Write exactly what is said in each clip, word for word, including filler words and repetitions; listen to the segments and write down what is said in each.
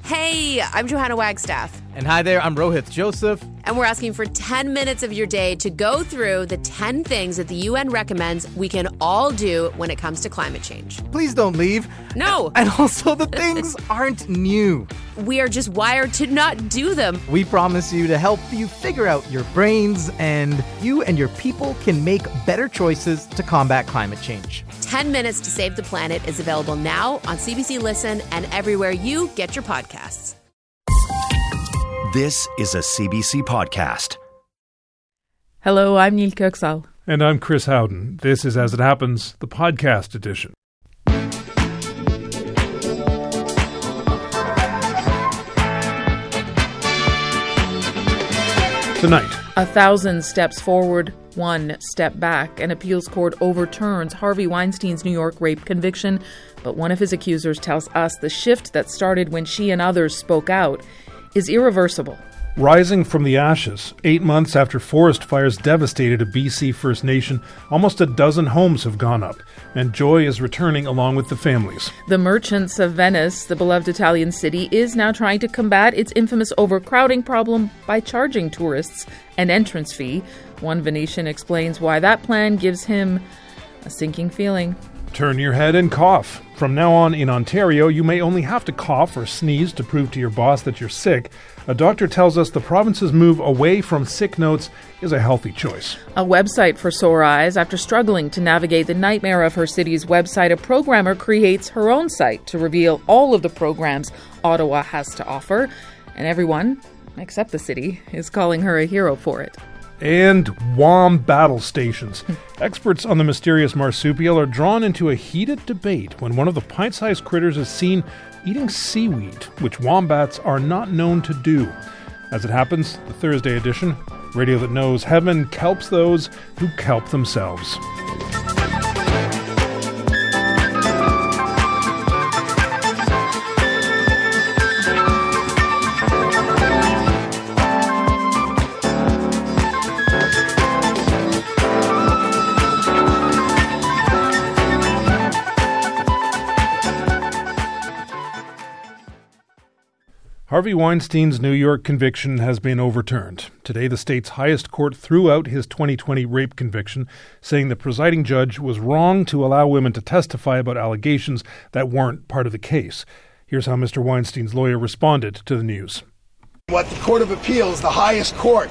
Hey, I'm Johanna Wagstaff. And hi there, I'm Rohith Joseph. And we're asking for ten minutes of your day to go through the ten things that the U N recommends we can all do when it comes to climate change. Please don't leave. No. And also, the things aren't new. We are just wired to not do them. We promise you to help you figure out your brains, and you and your people can make better choices to combat climate change. ten minutes to Save the Planet is available now on C B C Listen and everywhere you get your podcasts. This is a C B C podcast. Hello, I'm Neil Kirksall. And I'm Chris Howden. This is As It Happens, the podcast edition. Tonight, A thousand steps forward, one step back. An appeals court overturns Harvey Weinstein's New York rape conviction, but one of his accusers tells us the shift that started when she and others spoke out is irreversible. rising from the ashes, eight months after forest fires devastated a B C First Nation, almost a dozen homes have gone up, and joy is returning along with the families. The Merchants of Venice, the beloved Italian city, is now trying to combat its infamous overcrowding problem by charging tourists an entrance fee. One Venetian explains why that plan gives him a sinking feeling. Turn your head and cough. From now on in Ontario, you may only have to cough or sneeze to prove to your boss that you're sick. A doctor tells us the province's move away from sick notes is a healthy choice. A website for sore eyes. After struggling to navigate the nightmare of her city's website, a programmer creates her own site to reveal all of the programs Ottawa has to offer. And everyone, except the city, is calling her a hero for it. And W A M battle stations. Experts on the mysterious marsupial are drawn into a heated debate when one of the pint-sized critters is seen eating seaweed, which wombats are not known to do. As it happens, the Thursday edition, radio that knows heaven kelps those who kelp themselves. Harvey Weinstein's New York conviction has been overturned. Today, the state's highest court threw out his twenty twenty rape conviction, saying the presiding judge was wrong to allow women to testify about allegations that weren't part of the case. Here's how Mister Weinstein's lawyer responded to the news. What the Court of Appeals, the highest court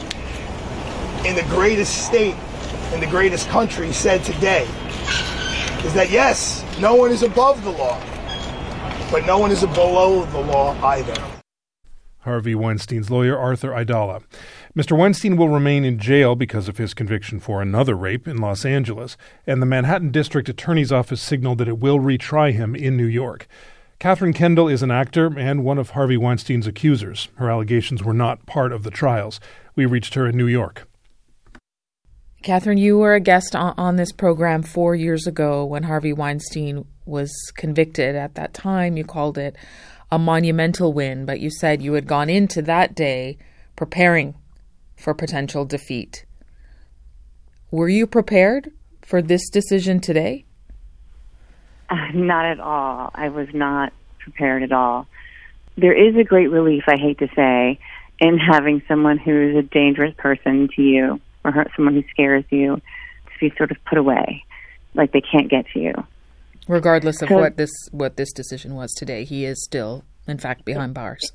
in the greatest state, in the greatest country, said today is that, yes, no one is above the law, but no one is below the law either. Harvey Weinstein's lawyer, Arthur Aidala. Mister Weinstein will remain in jail because of his conviction for another rape in Los Angeles, and the Manhattan District Attorney's Office signaled that it will retry him in New York. Catherine Kendall is an actor and one of Harvey Weinstein's accusers. Her allegations were not part of the trials. We reached her in New York. Catherine, you were a guest on, on this program four years ago when Harvey Weinstein was convicted. At that time, you called it a monumental win, but you said you had gone into that day preparing for potential defeat. Were you prepared for this decision today? Uh, not at all. I was not prepared at all. There is a great relief, I hate to say, in having someone who is a dangerous person to you, or someone who scares you, to be sort of put away, like they can't get to you. Regardless of So, what this what this decision was today, he is still, in fact, behind bars.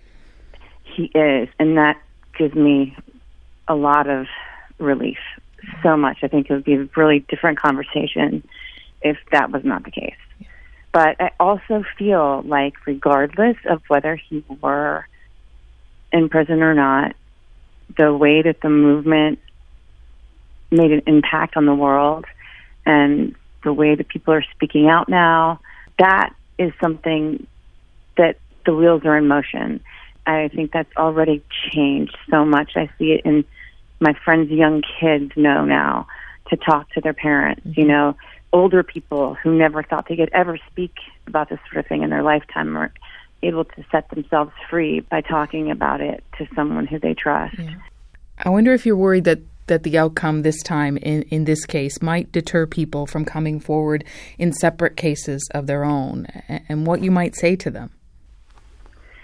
He is, and that gives me a lot of relief, so much. I think it would be a really different conversation if that was not the case. Yeah. But I also feel like regardless of whether he were in prison or not, the way that the movement made an impact on the world and the way that people are speaking out now, that is something that the wheels are in motion. I think that's already changed so much. I see it in my friends' young kids know now to talk to their parents, mm-hmm. you know, older people who never thought they could ever speak about this sort of thing in their lifetime are able to set themselves free by talking about it to someone who they trust. Yeah. I wonder if you're worried that that the outcome this time in, in this case might deter people from coming forward in separate cases of their own, and what you might say to them.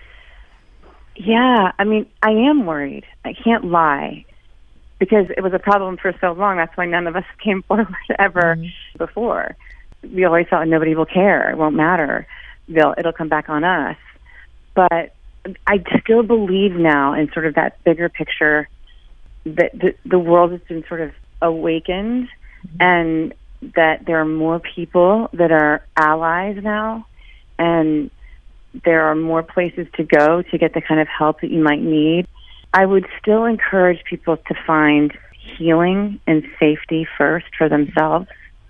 Yeah, I mean, I am worried. I can't lie. Because it was a problem for so long. That's why none of us came forward ever mm-hmm. before. We always thought nobody will care. It won't matter. They'll, it'll come back on us. But I still believe now in sort of that bigger picture that the, the world has been sort of awakened mm-hmm. and that there are more people that are allies now, and there are more places to go to get the kind of help that you might need. I would still encourage people to find healing and safety first for themselves,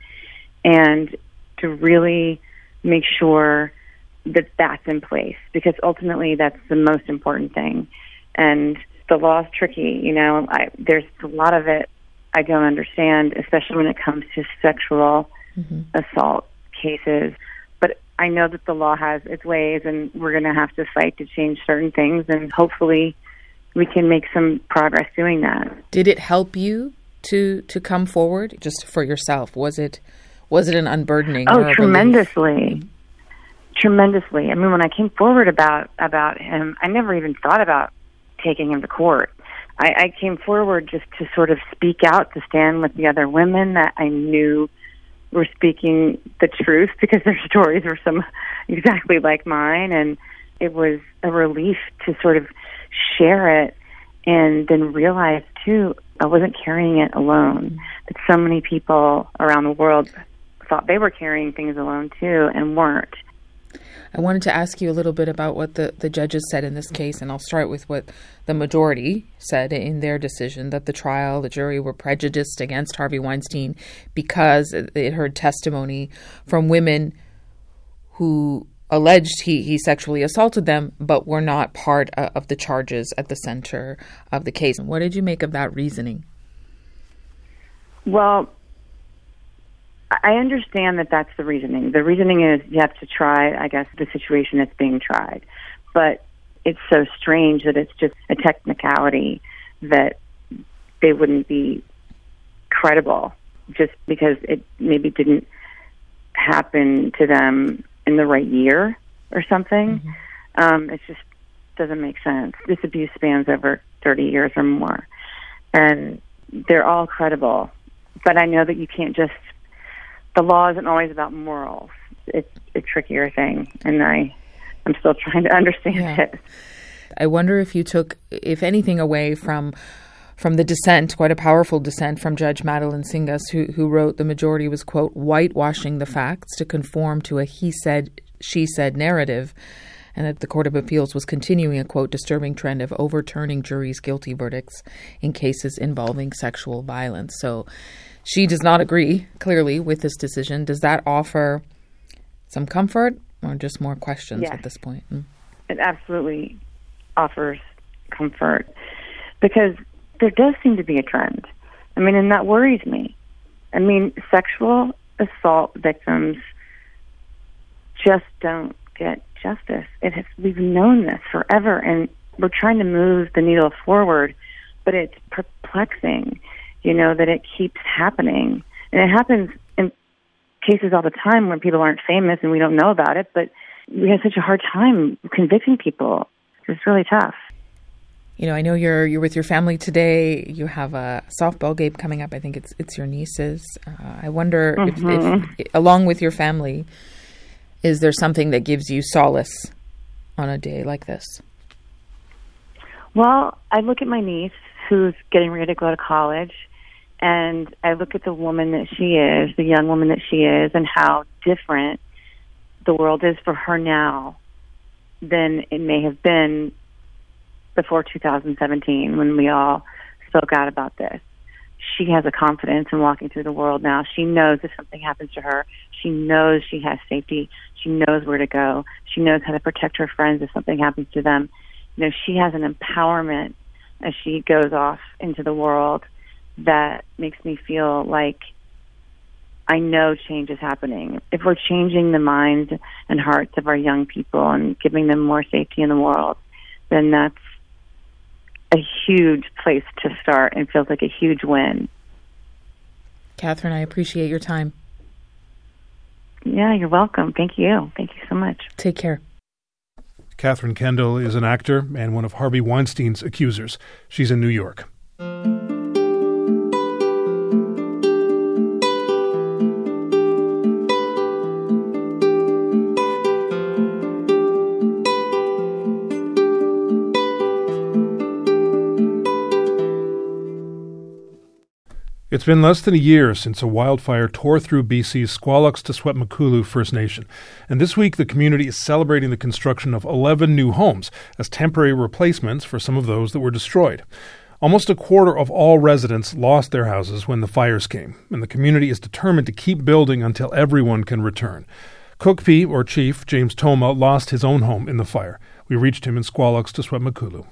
and to really make sure that that's in place, because ultimately that's the most important thing. And the law is tricky, you know. I, there's a lot of it I don't understand, especially when it comes to sexual mm-hmm. assault cases. But I know that the law has its ways, and we're going to have to fight to change certain things, and hopefully we can make some progress doing that. Did it help you to to come forward just for yourself? Was it was it an unburdening? Oh, tremendously. Tremendously. I mean, when I came forward about about him, I never even thought about taking him to court. I, I came forward just to sort of speak out, to stand with the other women that I knew were speaking the truth, because their stories were some exactly like mine, and it was a relief to sort of share it, and then realize too I wasn't carrying it alone. That so many people around the world thought they were carrying things alone too, and weren't. I wanted to ask you a little bit about what the, the judges said in this case, and I'll start with what the majority said in their decision, that the trial, the jury were prejudiced against Harvey Weinstein because it heard testimony from women who alleged he, he sexually assaulted them, but were not part of the charges at the center of the case. What did you make of that reasoning? Well, I understand that that's the reasoning. The reasoning is you have to try, I guess, the situation that's being tried. But it's so strange that it's just a technicality that they wouldn't be credible just because it maybe didn't happen to them in the right year or something. Mm-hmm. Um, it just doesn't make sense. This abuse spans over thirty years or more. And they're all credible. But I know that you can't just... The law isn't always about morals. It's a trickier thing, and I, I'm still trying to understand yeah. it. I wonder if you took, if anything, away from from the dissent, quite a powerful dissent from Judge Madeline Singas, who, who wrote the majority was, quote, whitewashing the facts to conform to a he said, she said narrative, and that the Court of Appeals was continuing a, quote, disturbing trend of overturning juries' guilty verdicts in cases involving sexual violence. So she does not agree, clearly, with this decision. Does that offer some comfort or just more questions yes. at this point? Mm. It absolutely offers comfort, because there does seem to be a trend. I mean, and that worries me. I mean, sexual assault victims just don't get justice. It has, we've known this forever, and we're trying to move the needle forward, but it's perplexing, you know, that it keeps happening. And it happens in cases all the time where people aren't famous and we don't know about it, but we have such a hard time convicting people. It's really tough. You know, I know you're you're with your family today. You have a softball game coming up. I think it's it's your nieces. Uh, I wonder mm-hmm. if, if, along with your family, is there something that gives you solace on a day like this? Well, I look at my niece who's getting ready to go to college, and I look at the woman that she is, the young woman that she is, and how different the world is for her now than it may have been before two thousand seventeen, when we all spoke out about this. She has a confidence in walking through the world now. She knows if something happens to her, she knows she has safety. She knows where to go. She knows how to protect her friends if something happens to them. You know, she has an empowerment as she goes off into the world that makes me feel like I know change is happening. If we're changing the minds and hearts of our young people and giving them more safety in the world, then that's a huge place to start and feels like a huge win. Catherine, I appreciate your time. Yeah, you're welcome. Thank you. Thank you so much. Take care. Catherine Kendall is an actor and one of Harvey Weinstein's accusers. She's in New York. It's been less than a year since a wildfire tore through B C's Squalox to Swetmakulu First Nation, and this week the community is celebrating the construction of eleven new homes as temporary replacements for some of those that were destroyed. Almost a quarter of all residents lost their houses when the fires came, and the community is determined to keep building until everyone can return. Cookpee, or Chief, James Toma, lost his own home in the fire. We reached him in Squalox to Swetmakulu.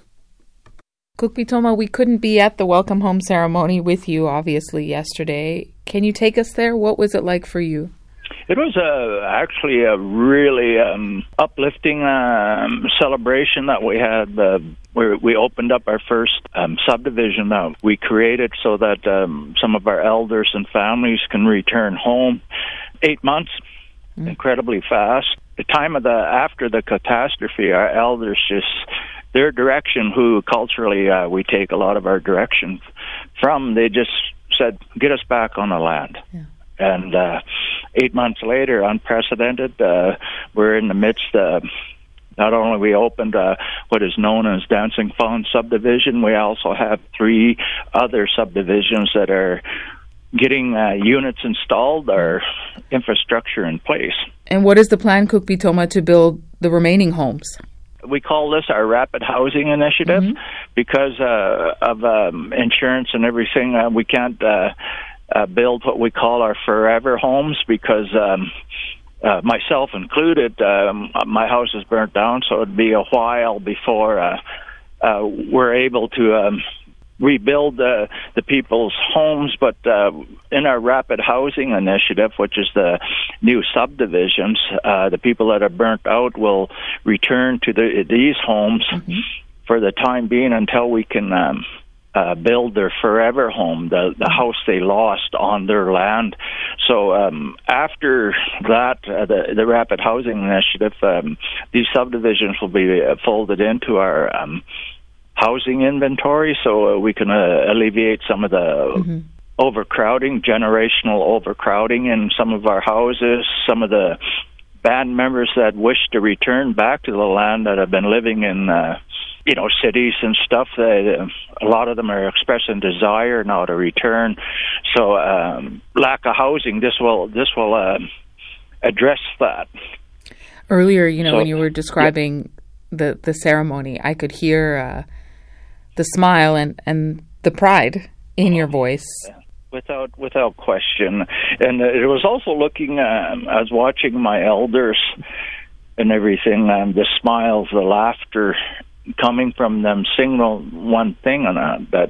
Cookpee Toma, we couldn't be at the welcome home ceremony with you, obviously, yesterday. Can you take us there? What was it like for you? It was a, actually a really um, uplifting um, celebration that we had. Uh, where we opened up our first um, subdivision that we created so that um, some of our elders and families can return home. Eight months, mm. incredibly fast. The time of the after the catastrophe, our elders just... their direction, who culturally uh, we take a lot of our direction from, they just said, get us back on the land. Yeah. And uh, eight months later, unprecedented, uh, we're in the midst of, not only we opened uh, what is known as Dancing Fawn subdivision, we also have three other subdivisions that are getting uh, units installed, or infrastructure in place. And what is the plan, Cookpee Toma, to build the remaining homes? We call this our Rapid Housing Initiative mm-hmm. because uh, of um, insurance and everything. Uh, we can't uh, uh, build what we call our forever homes because, um, uh, myself included, um, my house is burnt down, so it'd be a while before uh, uh, we're able to um, rebuild uh, the people's homes. But uh, in our Rapid Housing Initiative, which is the new subdivisions, uh, the people that are burnt out will return to the, these homes mm-hmm. for the time being until we can um, uh, build their forever home, the, the house they lost on their land. So um, after that, uh, the, the Rapid Housing Initiative, um, these subdivisions will be uh, folded into our um, housing inventory, so uh, we can uh, alleviate some of the mm-hmm. overcrowding, generational overcrowding in some of our houses. Some of the band members that wish to return back to the land that have been living in, uh, you know, cities and stuff, they, uh, a lot of them are expressing desire now to return. So um, lack of housing, this will this will uh, address that. Earlier, you know, so, when you were describing yeah. the, the ceremony, I could hear uh, the smile and, and the pride in your voice. Without without question. And it was also looking, um, I was watching my elders and everything, um, the smiles, the laughter coming from them signal one thing, and uh, that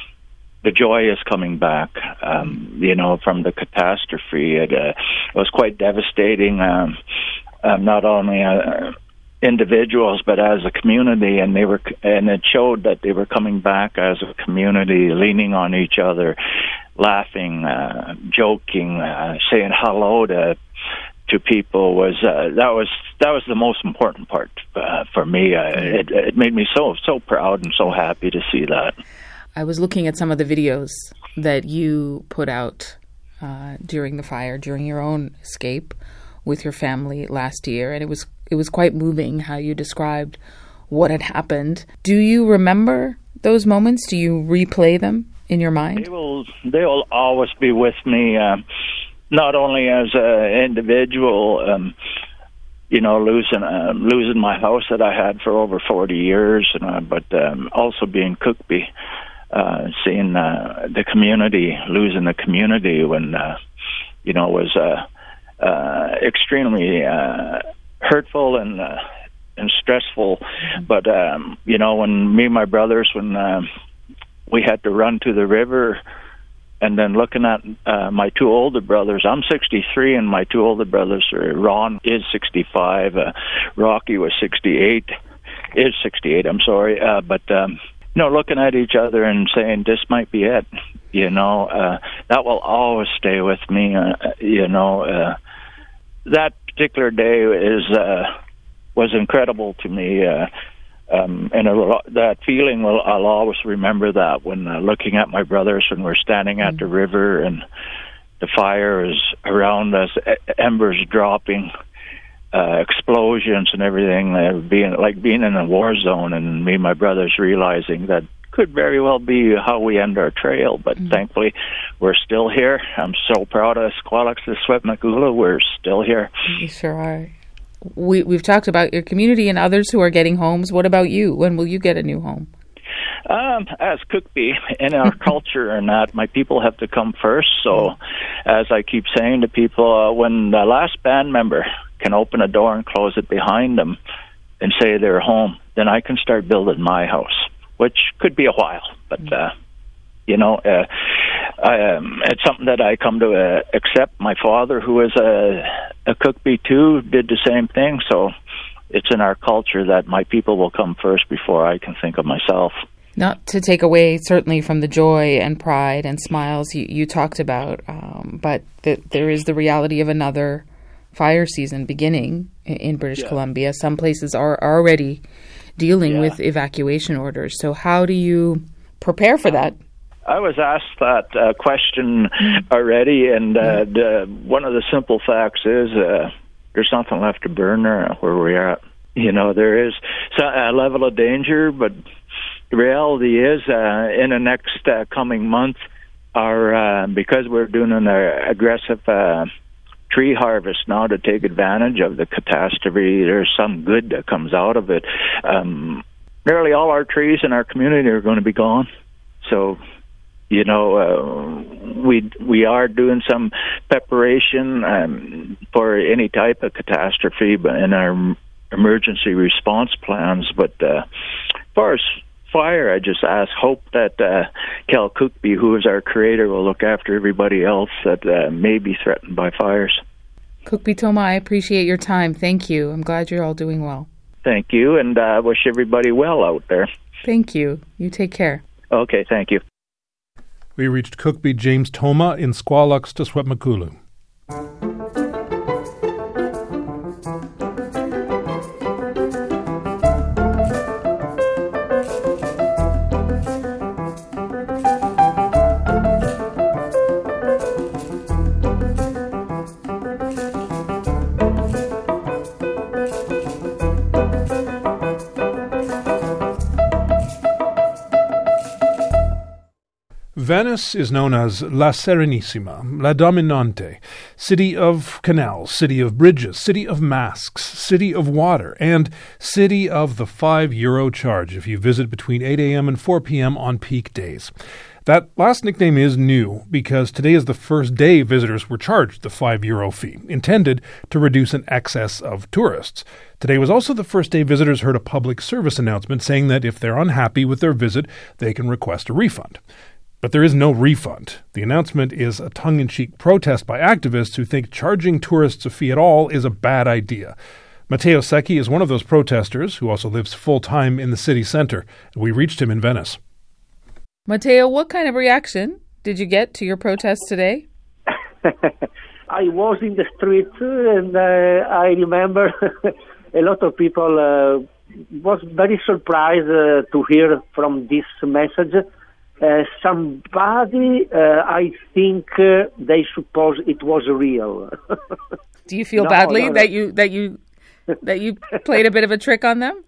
the joy is coming back, um, you know, from the catastrophe. It, uh, it was quite devastating, um, um, not only uh, individuals, but as a community, and they were, and it showed that they were coming back as a community, leaning on each other, laughing, uh, joking, uh, saying hello to to people. Was uh, that was that was the most important part uh, for me. Uh, it, it made me so so proud and so happy to see that. I was looking at some of the videos that you put out uh, during the fire, during your own escape with your family last year, and it was it was quite moving how you described what had happened. Do you remember those moments? Do you replay them in your mind? They will. They will always be with me. Uh, not only as an individual, um, you know, losing uh, losing my house that I had for over forty years, and, uh, but um, also being Cookpee, uh, seeing uh, the community, losing the community when, uh, you know, was uh, uh, extremely uh, hurtful and uh, and stressful. Mm-hmm. But um, you know, when me and my brothers, when uh, we had to run to the river, and then looking at uh, my two older brothers, I'm sixty-three, and my two older brothers, are, Ron is sixty-five, uh, Rocky was sixty-eight, is sixty-eight, I'm sorry, uh, but, um, you know, looking at each other and saying, this might be it, you know, uh, that will always stay with me, uh, you know, uh, that particular day is, uh, was incredible to me. Uh, um, and a, that feeling, will, I'll always remember that when uh, looking at my brothers when we're standing at the river and the fire is around us, embers dropping, uh, explosions and everything, uh, being like being in a war zone, and me and my brothers realizing that could very well be how we end our trail, but mm-hmm. thankfully we're still here. I'm so proud of Squalex to Swetmakula. We're still here. You sure are. We, we've talked about your community and others who are getting homes. What about you? When will you get a new home? Um, as Cookbee, in our culture and that, my people have to come first. So, as I keep saying to people, uh, when the last band member can open a door and close it behind them and say they're home, then I can start building my house, which could be a while. But, uh, you know, uh, I, um, it's something that I come to uh, accept. My father, who is a, a Cookbee too, did the same thing. So it's in our culture that my people will come first before I can think of myself. Not to take away, certainly, from the joy and pride and smiles you, you talked about, um, but th- there is the reality of another fire season beginning in, in British yeah. Columbia. Some places are already dealing yeah. with evacuation orders. So how do you prepare for that? I was asked that uh, question already, and uh, the, one of the simple facts is uh, there's nothing left to burn there where we're at. You know, there is a level of danger, but the reality is, uh, in the next uh, coming month, our uh, because we're doing an uh, aggressive uh, tree harvest now to take advantage of the catastrophe, there's some good that comes out of it. Um, nearly all our trees in our community are going to be gone. So, you know, uh, we we are doing some preparation um, for any type of catastrophe in our emergency response plans. But uh, as far as fire, I just ask, hope that uh, Cal Cookbee, who is our creator, will look after everybody else that uh, may be threatened by fires. Cookbee Toma, I appreciate your time. Thank you. I'm glad you're all doing well. Thank you, and I uh, wish everybody well out there. Thank you. You take care. Okay, thank you. We reached Cookbee James Toma in Squalex to Swetmakulu. Venice is known as La Serenissima, La Dominante, city of canals, city of bridges, city of masks, city of water, and city of the five euro charge if you visit between eight a.m. and four p.m. on peak days. That last nickname is new because today is the first day visitors were charged the five euro fee, intended to reduce an excess of tourists. Today was also the first day visitors heard a public service announcement saying that if they're unhappy with their visit, they can request a refund. But there is no refund. The announcement is a tongue-in-cheek protest by activists who think charging tourists a fee at all is a bad idea. Matteo Secchi is one of those protesters who also lives full-time in the city center. We reached him in Venice. Matteo, what kind of reaction did you get to your protest today? I was in the street and uh, I remember a lot of people uh, was very surprised uh, to hear from this message. Uh, somebody, uh, I think uh, they suppose it was real. Do you feel no, badly no, no. that you that you that you played a bit of a trick on them?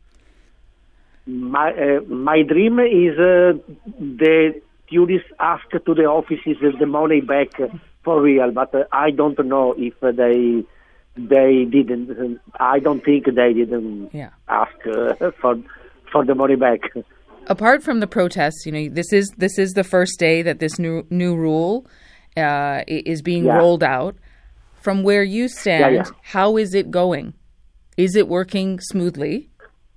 My uh, my dream is uh, the tourists ask to the offices the money back for real, but uh, I don't know if they they didn't. I don't think they didn't yeah. ask uh, for for the money back. Apart from the protests, you know, this is this is the first day that this new new rule uh, is being yeah. rolled out. From where you stand, yeah, yeah. how is it going? Is it working smoothly?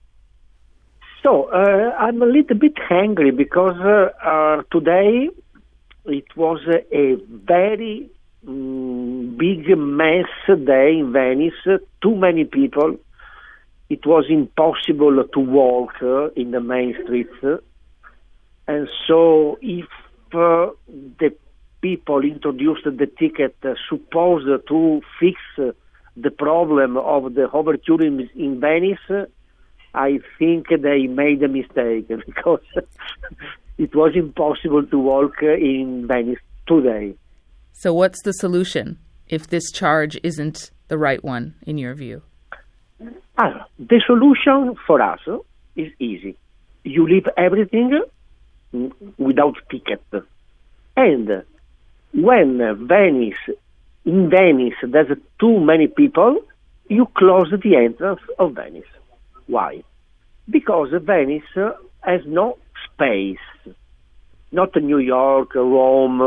So uh, I'm a little bit angry because uh, uh, today it was a, a very um, big mess day in Venice. Too many people. It was impossible to walk uh, in the main streets. And so if uh, the people introduced the ticket uh, supposed to fix uh, the problem of the overtourism in Venice, I think they made a mistake because it was impossible to walk in Venice today. So what's the solution if this charge isn't the right one, in your view? Ah, the solution for us is easy. You leave everything without ticket. And when Venice, in Venice, there's too many people, you close the entrance of Venice. Why? Because Venice has no space. Not New York, Rome,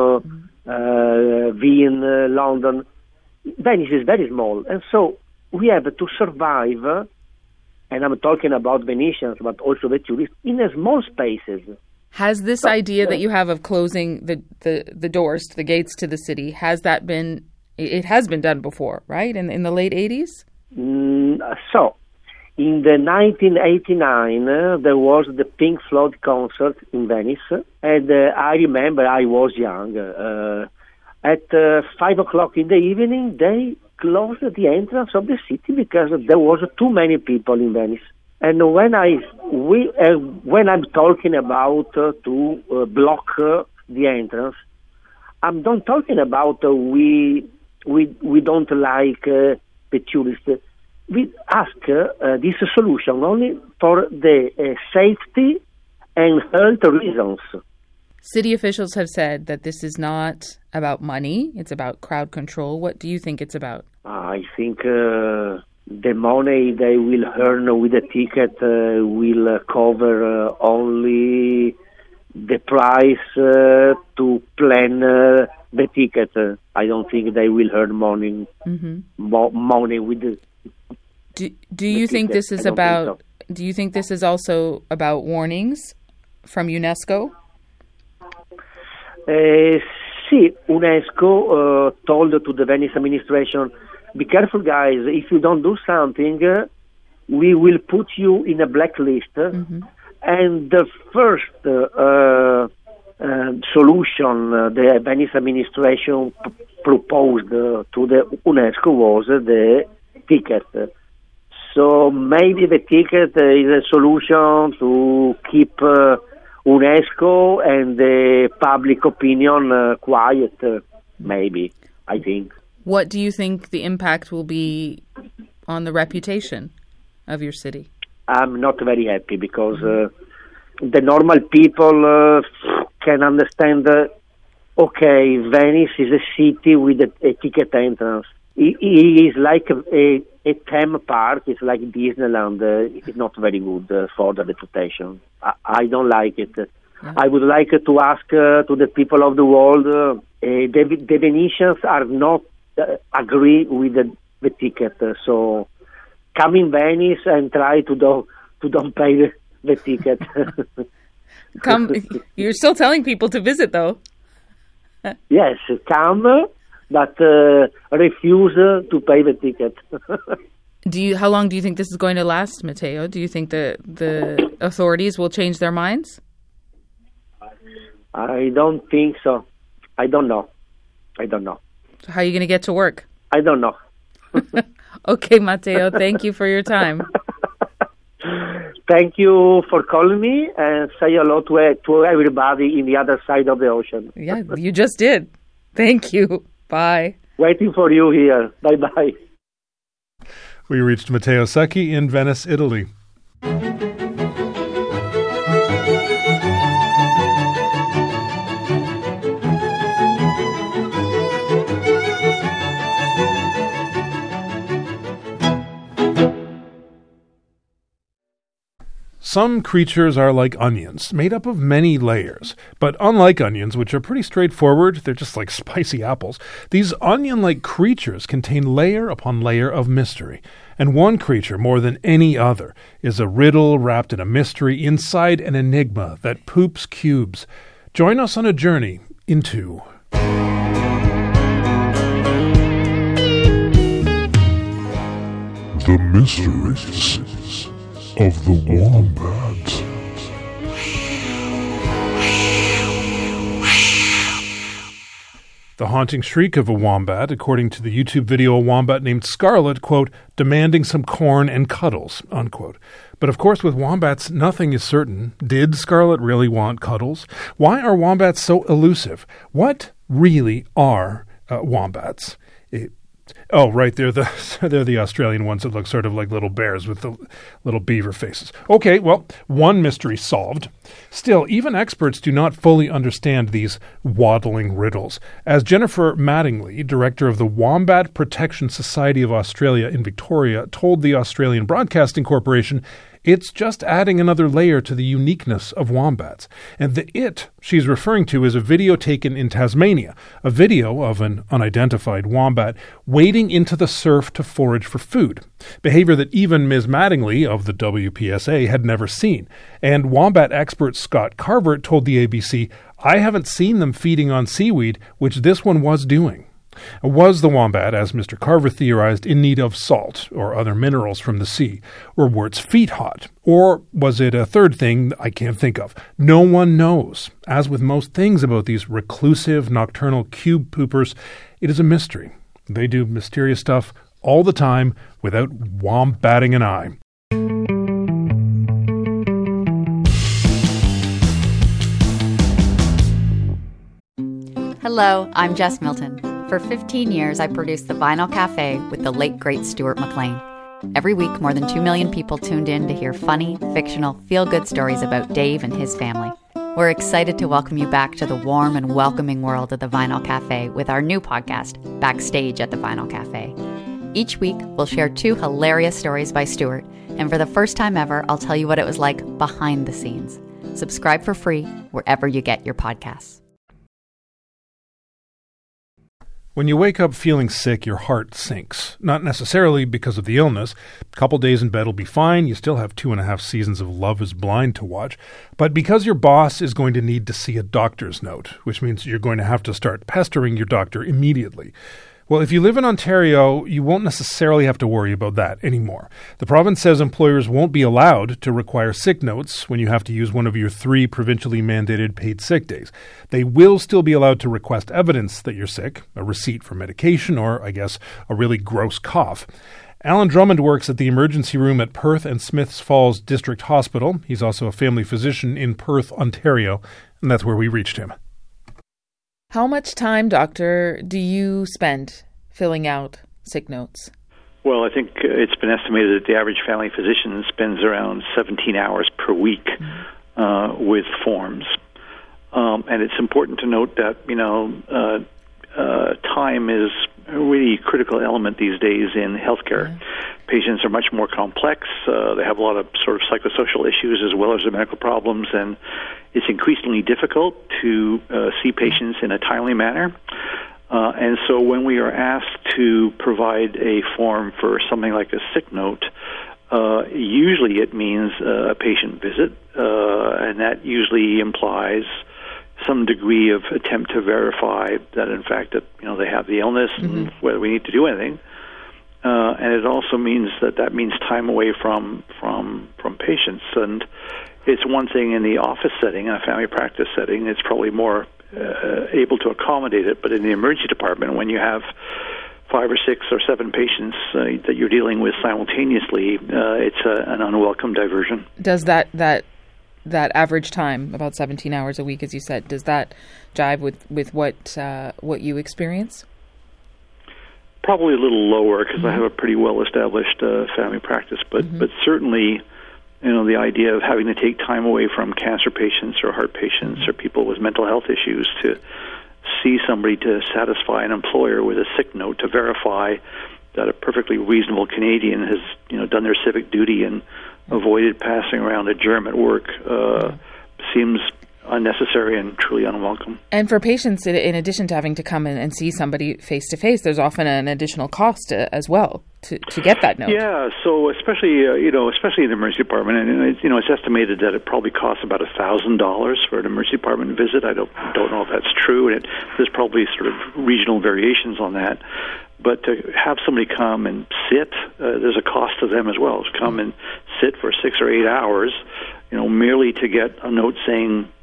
uh, Vienna, London. Venice is very small. And so we have to survive, and I'm talking about Venetians, but also the tourists, in small spaces. Has this idea that you have of closing the, the, the doors to the gates to the city, has that been, it has been done before, right, in, in the late eighties? Mm, so, in the nineteen eighty-nine, uh, there was the Pink Floyd concert in Venice, and uh, I remember I was young. Uh, at uh, five o'clock in the evening, they closed the entrance of the city because there was too many people in Venice. And when I we uh, when I'm talking about uh, to uh, block uh, the entrance, I'm not talking about uh, we we we don't like uh, the tourists. We ask uh, this solution only for the uh, safety and health reasons. City officials have said that this is not about money, it's about crowd control. What do you think it's about? I think uh, the money they will earn with the ticket uh, will uh, cover uh, only the price uh, to plan uh, the ticket. Uh, I don't think they will earn money, mm-hmm. mo- money with the Do, do you think ticket. this is about, so. do you think this is also about warnings from UNESCO? Uh, sì, UNESCO uh, told to the Venice administration, be careful guys, if you don't do something, uh, we will put you in a blacklist. Mm-hmm. And the first uh, uh, solution uh, the Venice administration p- proposed uh, to the UNESCO was uh, the ticket. So maybe the ticket uh, is a solution to keep uh, UNESCO and the public opinion uh, quiet, uh, maybe, I think. What do you think the impact will be on the reputation of your city? I'm not very happy because uh, the normal people uh, can understand, uh, okay, Venice is a city with a, a ticket entrance. It, it is like a, a, a theme park, it's like Disneyland. Uh, it's not very good uh, for the reputation. I, I don't like it. Yeah. I would like to ask uh, to the people of the world, uh, the, the Venetians are not uh, agree with the, the ticket. Uh, so come in Venice and try to do, to don't pay the, the ticket. Come, you're still telling people to visit though. Yes, come. But uh, refuse uh, to pay the ticket. Do you? How long do you think this is going to last, Matteo? Do you think the the authorities will change their minds? I don't think so. I don't know. I don't know. So how are you going to get to work? I don't know. Okay, Matteo. Thank you for your time. Thank you for calling me and say hello to to everybody in the other side of the ocean. Yeah, you just did. Thank you. Bye. Waiting for you here. Bye-bye. We reached Matteo Secchi in Venice, Italy. Some creatures are like onions, made up of many layers. But unlike onions, which are pretty straightforward, they're just like spicy apples, these onion-like creatures contain layer upon layer of mystery. And one creature, more than any other, is a riddle wrapped in a mystery inside an enigma that poops cubes. Join us on a journey into... The mysteries of the wombat. The haunting shriek of a wombat, according to the YouTube video, a wombat named Scarlet, quote, demanding some corn and cuddles, unquote. But of course, with wombats, nothing is certain. Did Scarlet really want cuddles? Why are wombats so elusive? What really are uh, wombats? It, oh, right, they're the they're the Australian ones that look sort of like little bears with the little beaver faces. Okay, well, one mystery solved. Still, even experts do not fully understand these waddling riddles. As Jennifer Mattingly, director of the Wombat Protection Society of Australia in Victoria, told the Australian Broadcasting Corporation, it's just adding another layer to the uniqueness of wombats. And the it she's referring to is a video taken in Tasmania, a video of an unidentified wombat wading into the surf to forage for food, behavior that even Miz Mattingly of the W P S A had never seen. And wombat expert Scott Carver told the A B C, I haven't seen them feeding on seaweed, which this one was doing. Was the wombat, as Mister Carver theorized, in need of salt or other minerals from the sea? Or were its feet hot? Or was it a third thing I can't think of? No one knows. As with most things about these reclusive, nocturnal cube poopers, it is a mystery. They do mysterious stuff all the time without wombatting an eye. Hello, I'm Jess Milton. For fifteen years, I produced The Vinyl Cafe with the late, great Stuart McLean. Every week, more than two million people tuned in to hear funny, fictional, feel-good stories about Dave and his family. We're excited to welcome you back to the warm and welcoming world of The Vinyl Cafe with our new podcast, Backstage at The Vinyl Cafe. Each week, we'll share two hilarious stories by Stuart, and for the first time ever, I'll tell you what it was like behind the scenes. Subscribe for free wherever you get your podcasts. When you wake up feeling sick, your heart sinks. Not necessarily because of the illness. A couple days in bed will be fine. You still have two and a half seasons of Love is Blind to watch. But because your boss is going to need to see a doctor's note, which means you're going to have to start pestering your doctor immediately. Well, if you live in Ontario, you won't necessarily have to worry about that anymore. The province says employers won't be allowed to require sick notes when you have to use one of your three provincially mandated paid sick days. They will still be allowed to request evidence that you're sick, a receipt for medication, or, I guess, a really gross cough. Alan Drummond works at the emergency room at Perth and Smiths Falls District Hospital. He's also a family physician in Perth, Ontario, and that's where we reached him. How much time, doctor, do you spend filling out sick notes? Well, I think it's been estimated that the average family physician spends around seventeen hours per week mm-hmm. uh, with forms. Um, and it's important to note that, you know, uh, uh, time is a really critical element these days in healthcare. Mm-hmm. Patients are much more complex. Uh, they have a lot of sort of psychosocial issues as well as their medical problems, and it's increasingly difficult to uh, see patients in a timely manner. Uh, and so when we are asked to provide a form for something like a sick note, uh, usually it means uh, a patient visit, uh, and that usually implies some degree of attempt to verify that, in fact, that you know they have the illness mm-hmm. and whether we need to do anything. Uh, and it also means that that means time away from from from patients. And it's one thing in the office setting, in a family practice setting, it's probably more uh, able to accommodate it. But in the emergency department, when you have five or six or seven patients uh, that you're dealing with simultaneously, uh, it's a, an unwelcome diversion. Does that that that average time, about seventeen hours a week, as you said, does that jive with with what uh, what you experience? Probably a little lower because mm-hmm. I have a pretty well-established uh, family practice, but mm-hmm. but certainly, you know, the idea of having to take time away from cancer patients or heart patients mm-hmm. or people with mental health issues to see somebody to satisfy an employer with a sick note to verify that a perfectly reasonable Canadian has, you know, done their civic duty and mm-hmm. avoided passing around a germ at work uh, mm-hmm. seems unnecessary and truly unwelcome. And for patients, in addition to having to come in and see somebody face-to-face, there's often an additional cost uh, as well to, to get that note. Yeah, so especially, uh, you know, especially in the emergency department, and it's, you know, it's estimated that it probably costs about one thousand dollars for an emergency department visit. I don't don't know if that's true, and it, there's probably sort of regional variations on that. But to have somebody come and sit, uh, there's a cost to them as well. To come and sit for six or eight hours, you know, merely to get a note saying,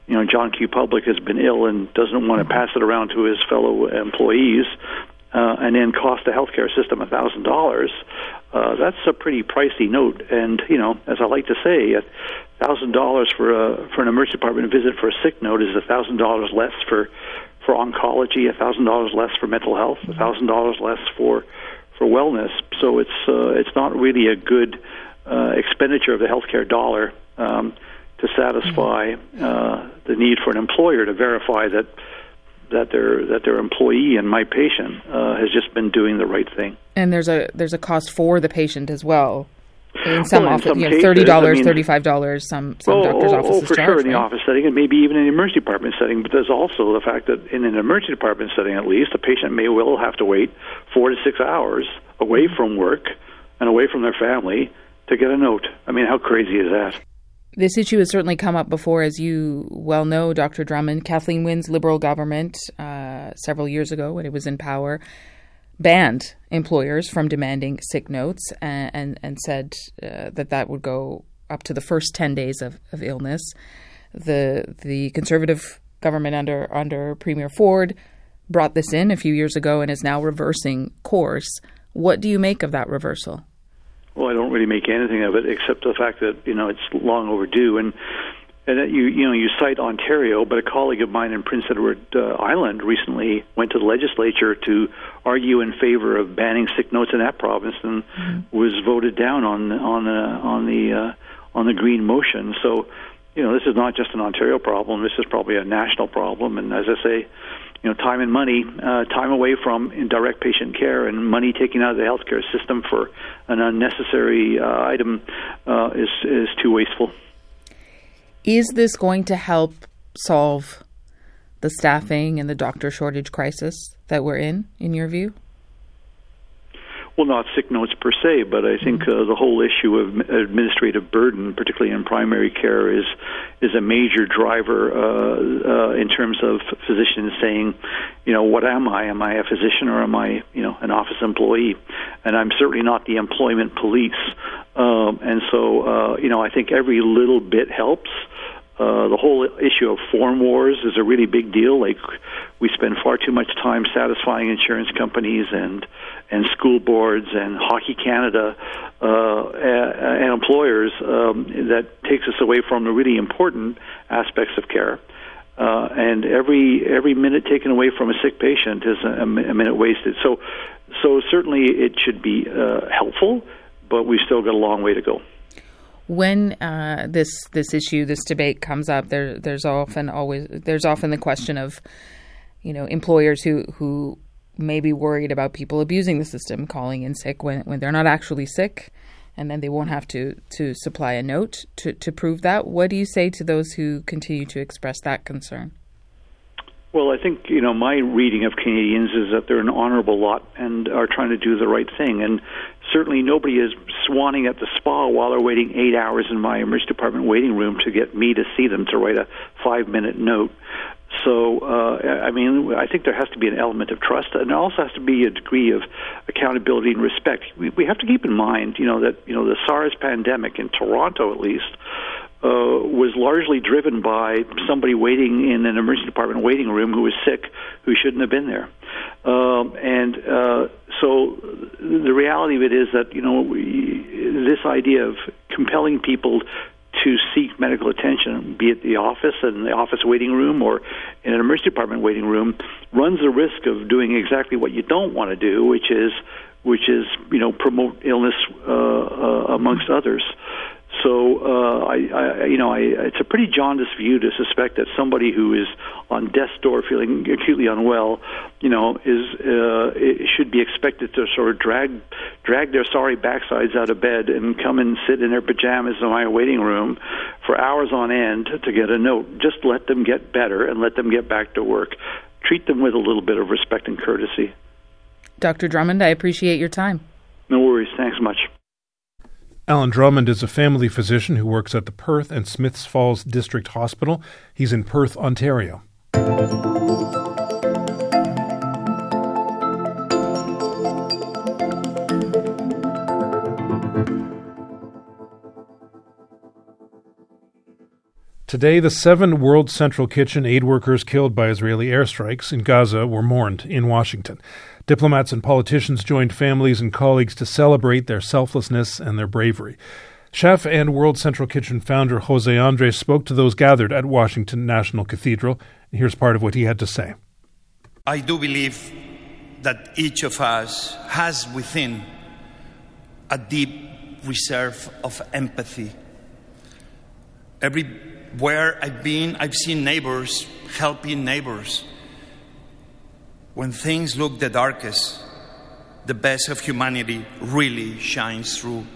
you know, John Q. Public has been ill and doesn't want to pass it around to his fellow employees, uh, and then cost the healthcare system a thousand dollars. Uh, that's a pretty pricey note. And you know, as I like to say, a thousand dollars for a for an emergency department visit for a sick note is a thousand dollars less for for oncology, a thousand dollars less for mental health, a thousand dollars less for for wellness. So it's uh, it's not really a good uh, expenditure of the healthcare dollar um, to satisfy uh, the need for an employer to verify that that their that their employee and my patient uh, has just been doing the right thing. And there's a there's a cost for the patient as well. In some well, in office, some you know, cases, thirty dollars, I mean, thirty-five dollars. Some some oh, doctors' oh, offices oh, for charge, sure in the right? office setting, and maybe even in the emergency department setting. But there's also the fact that in an emergency department setting, at least, a patient may well have to wait four to six hours away from work and away from their family to get a note. I mean, how crazy is that? This issue has certainly come up before, as you well know, Doctor Drummond. Kathleen Wynne's Liberal government, uh, several years ago when it was in power, banned employers from demanding sick notes and, and, and said uh, that that would go up to the first ten days of, of illness. The the Conservative government under under Premier Ford brought this in a few years ago and is now reversing course. What do you make of that reversal? Well, I don't really make anything of it except the fact that, you know, it's long overdue. And and that you you know you cite Ontario, but a colleague of mine in Prince Edward uh, Island recently went to the legislature to argue in favor of banning sick notes in that province, and mm-hmm. was voted down on on uh, on the uh, on the Green motion. So, you know, this is not just an Ontario problem. This is probably a national problem. And as I say, you know, time and money, uh, time away from direct patient care and money taken out of the healthcare system for an unnecessary uh, item uh, is is too wasteful. Is this going to help solve the staffing and the doctor shortage crisis that we're in, in your view? Well, not sick notes per se, but I think uh, the whole issue of administrative burden, particularly in primary care, is is a major driver uh, uh, in terms of physicians saying, you know, what am I? Am I a physician or am I, you know, an office employee? And I'm certainly not the employment police. Um, and so, uh, you know, I think every little bit helps. Uh, the whole issue of form wars is a really big deal. Like, we spend far too much time satisfying insurance companies and and school boards and Hockey Canada uh, and employers. Um, that takes us away from the really important aspects of care. Uh, and every every minute taken away from a sick patient is a, a minute wasted. So, so certainly it should be uh, helpful, but we've still got a long way to go. When uh, this this issue, this debate comes up, there there's often always there's often the question of, you know, employers who, who may be worried about people abusing the system, calling in sick when, when they're not actually sick, and then they won't have to, to supply a note to, to prove that. What do you say to those who continue to express that concern? Well, I think, you know, my reading of Canadians is that they're an honorable lot and are trying to do the right thing. And certainly nobody is swanning at the spa while they're waiting eight hours in my emergency department waiting room to get me to see them to write a five-minute note. So, uh, I mean, I think there has to be an element of trust, and there also has to be a degree of accountability and respect. We, we have to keep in mind, you know, that, you know, the SARS pandemic in Toronto, at least, Uh, was largely driven by somebody waiting in an emergency department waiting room who was sick, who shouldn't have been there. Um, and uh, so the reality of it is that, you know, we, this idea of compelling people to seek medical attention, be it the office and the office waiting room or in an emergency department waiting room, runs the risk of doing exactly what you don't want to do, which is, which is, you know, promote illness uh, uh, amongst others. So, uh, I, I, you know, I, it's a pretty jaundiced view to suspect that somebody who is on death's door feeling acutely unwell, you know, is uh, it should be expected to sort of drag drag their sorry backsides out of bed and come and sit in their pajamas in my waiting room for hours on end to get a note. Just let them get better and let them get back to work. Treat them with a little bit of respect and courtesy. Doctor Drummond, I appreciate your time. No worries. Thanks much. Alan Drummond is a family physician who works at the Perth and Smiths Falls District Hospital. He's in Perth, Ontario. Today, the seven World Central Kitchen aid workers killed by Israeli airstrikes in Gaza were mourned in Washington. Diplomats and politicians joined families and colleagues to celebrate their selflessness and their bravery. Chef and World Central Kitchen founder Jose Andres spoke to those gathered at Washington National Cathedral. Here's part of what he had to say. I do believe that each of us has within a deep reserve of empathy. Everywhere I've been, I've seen neighbors helping neighbors. When things look the darkest, the best of humanity really shines through.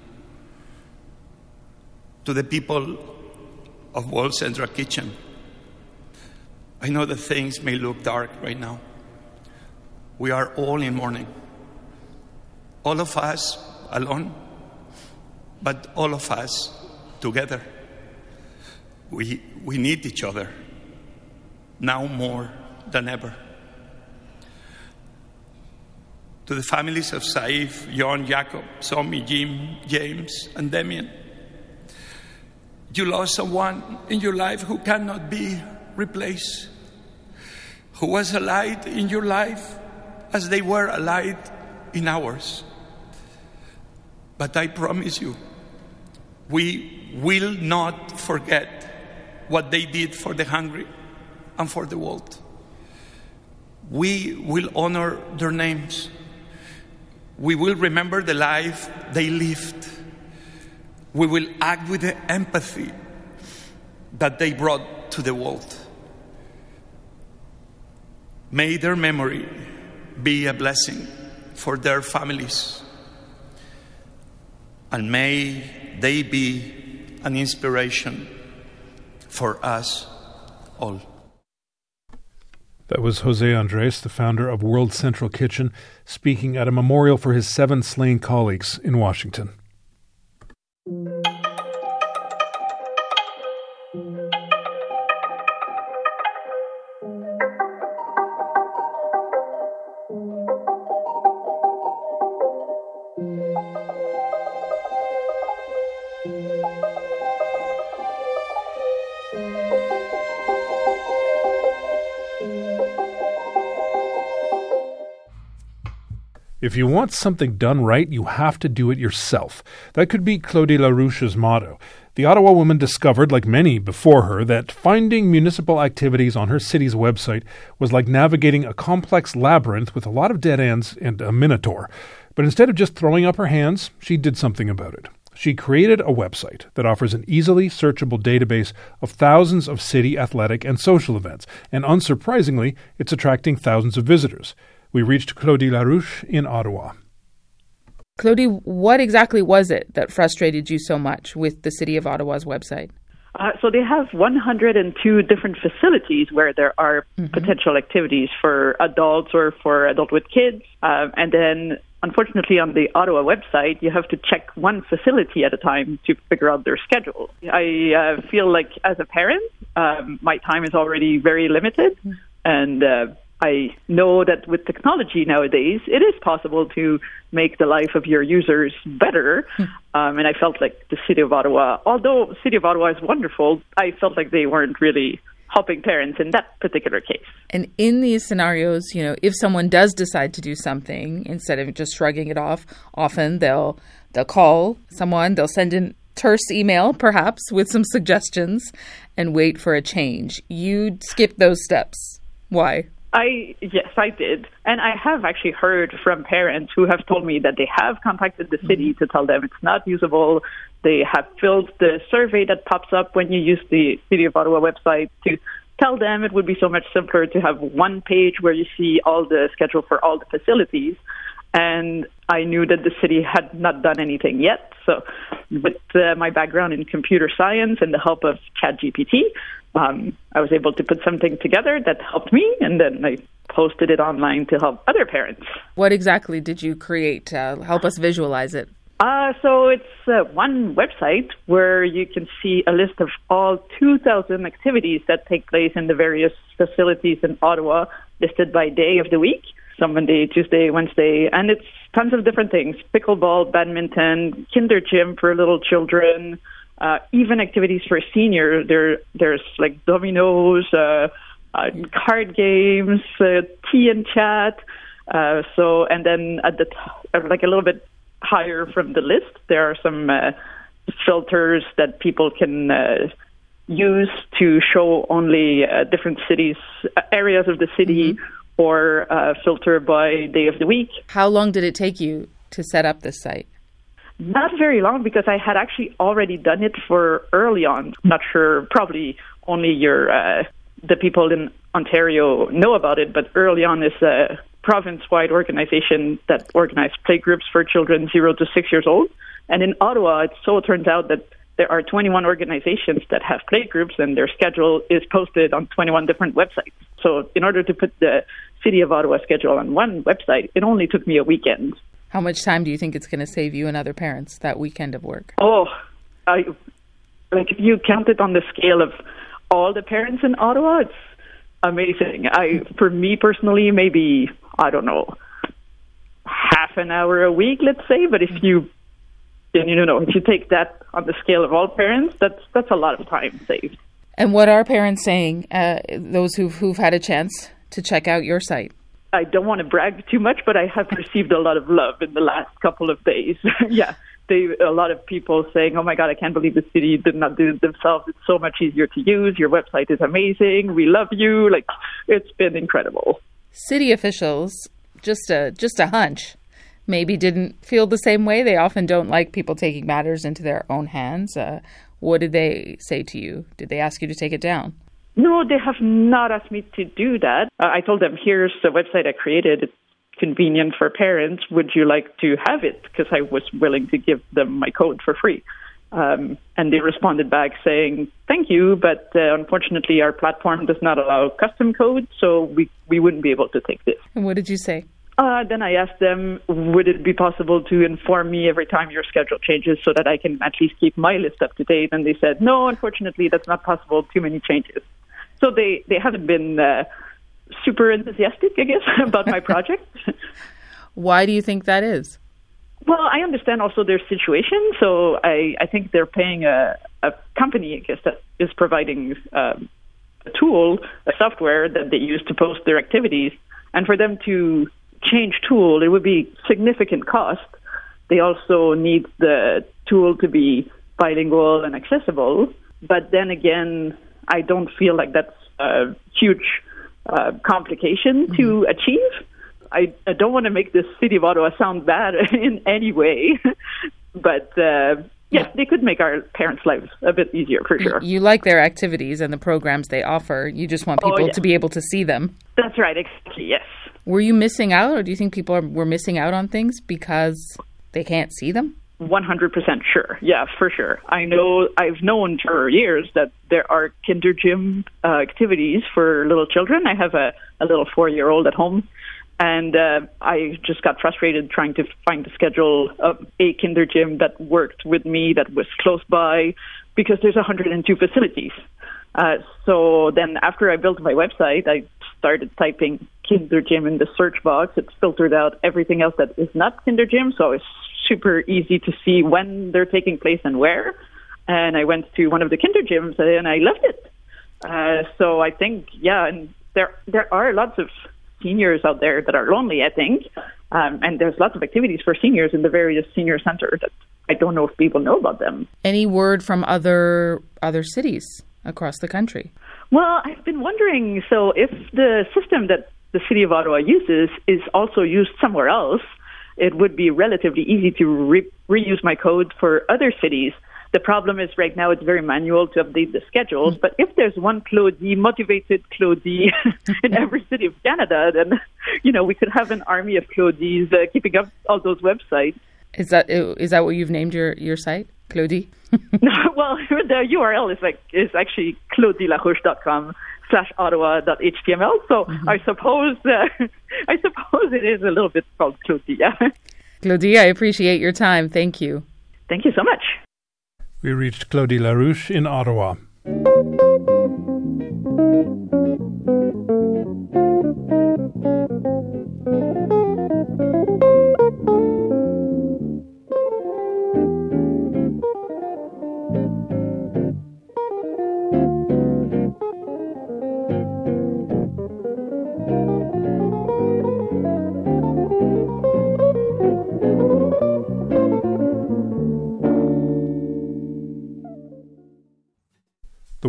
To the people of World Central Kitchen, I know that things may look dark right now. We are all in mourning. All of us alone, but all of us together. We, we need each other, now more than ever. To the families of Saif, John, Jacob, Somi, Jim, James, and Damien, you lost someone in your life who cannot be replaced, who was a light in your life as they were a light in ours. But I promise you, we will not forget what they did for the hungry and for the world. We will honor their names. We will remember the life they lived. We will act with the empathy that they brought to the world. May their memory be a blessing for their families. And may they be an inspiration for us all. That was Jose Andres, the founder of World Central Kitchen, speaking at a memorial for his seven slain colleagues in Washington. If you want something done right, you have to do it yourself. That could be Claudie Larouche's motto. The Ottawa woman discovered, like many before her, that finding municipal activities on her city's website was like navigating a complex labyrinth with a lot of dead ends and a minotaur. But instead of just throwing up her hands, she did something about it. She created a website that offers an easily searchable database of thousands of city athletic and social events, and unsurprisingly, it's attracting thousands of visitors. We reached Claudie Larouche in Ottawa. Claudie, what exactly was it that frustrated you so much with the City of Ottawa's website? Uh, so they have one hundred two different facilities where there are mm-hmm. potential activities for adults or for adults with kids. Uh, and then, unfortunately, on the Ottawa website, you have to check one facility at a time to figure out their schedule. I uh, feel like as a parent, um, my time is already very limited. Mm-hmm. And uh, I know that with technology nowadays, it is possible to make the life of your users better. Um, and I felt like the City of Ottawa, although the City of Ottawa is wonderful, I felt like they weren't really helping parents in that particular case. And in these scenarios, you know, if someone does decide to do something, instead of just shrugging it off, often they'll they'll call someone, they'll send in terse email, perhaps, with some suggestions and wait for a change. You skipped those steps. Why? I yes, I did. And I have actually heard from parents who have told me that they have contacted the city mm-hmm. to tell them it's not usable. They have filled the survey that pops up when you use the City of Ottawa website to tell them it would be so much simpler to have one page where you see all the schedule for all the facilities. And I knew that the city had not done anything yet. So with uh, my background in computer science and the help of ChatGPT, um, I was able to put something together that helped me, and then I posted it online to help other parents. What exactly did you create? Uh, help us visualize it. Uh, so it's uh, one website where you can see a list of all two thousand activities that take place in the various facilities in Ottawa, listed by day of the week. So Monday, Tuesday, Wednesday, and it's tons of different things. Pickleball, badminton, kinder gym for little children, Uh, even activities for seniors, there there's like dominoes, uh, uh, card games, uh, tea and chat. Uh, so, and then at the t- like a little bit higher from the list, there are some uh, filters that people can uh, use to show only uh, different cities, uh, areas of the city, mm-hmm. or uh, filter by day of the week. How long did it take you to set up this site? Not very long, because I had actually already done it for early on. Not sure, probably only your uh, the people in Ontario know about it, but early on is a province-wide organization that organized playgroups for children zero to six years old. And in Ottawa, it so turns out that there are twenty-one organizations that have playgroups, and their schedule is posted on twenty-one different websites. So in order to put the City of Ottawa schedule on one website, it only took me a weekend. How much time do you think it's going to save you and other parents, that weekend of work? Oh, I like if you count it on the scale of all the parents in Ottawa, it's amazing. I, for me personally, maybe, I don't know, half an hour a week, let's say. But if you, you know, if you take that on the scale of all parents, that's that's a lot of time saved. And what are parents saying, uh, those who've, who've had a chance to check out your site? I don't want to brag too much, but I have received a lot of love in the last couple of days. yeah, they a lot of people saying, "Oh my God, I can't believe the city did not do it themselves. It's so much easier to use. Your website is amazing. We love you." Like, it's been incredible. City officials, just a just a hunch, maybe didn't feel the same way. They often don't like people taking matters into their own hands. Uh, what did they say to you? Did they ask you to take it down? No, they have not asked me to do that. Uh, I told them, here's the website I created. It's convenient for parents. Would you like to have it? Because I was willing to give them my code for free. Um, and they responded back saying, thank you, but uh, unfortunately our platform does not allow custom code, so we, we wouldn't be able to take this. And what did you say? Uh, then I asked them, would it be possible to inform me every time your schedule changes so that I can at least keep my list up to date? And they said, no, unfortunately, that's not possible. Too many changes. So they, they haven't been uh, super enthusiastic, I guess, about my project. Why do you think that is? Well, I understand also their situation. So I, I think they're paying a, a company, I guess, that is providing um, a tool, a software that they use to post their activities. And for them to change tool, it would be significant cost. They also need the tool to be bilingual and accessible. But then again, I don't feel like that's a huge uh, complication mm-hmm. to achieve. I, I don't want to make the City of Ottawa sound bad in any way, but uh, yes, they could make our parents' lives a bit easier for sure. You like their activities and the programs they offer. You just want people oh, yeah. to be able to see them. That's right, exactly, yes. Were you missing out, or do you think people are, were missing out on things because they can't see them? one hundred percent sure. Yeah, for sure. I know, I've known for years that there are kinder gym uh, activities for little children. I have a, a little four-year-old at home, and uh, I just got frustrated trying to find the schedule of a kinder gym that worked with me, that was close by, because there's one hundred two facilities. Uh, so then after I built my website, I started typing kinder gym in the search box. It filtered out everything else that is not kinder gym, so it's super easy to see when they're taking place and where. And I went to one of the kinder gyms and I loved it. Uh, so I think, yeah, and there there are lots of seniors out there that are lonely, I think. Um, and there's lots of activities for seniors in the various senior centers that I don't know if people know about them. Any word from other other cities across the country? Well, I've been wondering, so if the system that the City of Ottawa uses is also used somewhere else, it would be relatively easy to re- reuse my code for other cities. The problem is right now it's very manual to update the schedules, but if there's one Claudie, motivated Claudie in every city of Canada, then, you know, we could have an army of Claudies uh, keeping up all those websites. Is that is that what you've named your, your site, Claudie? Well, the U R L is like is actually claudielarouche.com slash ottawa.html. So mm-hmm. I suppose uh, I suppose it is a little bit called Claudie. Yeah. Claudie, I appreciate your time. Thank you. Thank you so much. We reached Claudie Larouche in Ottawa.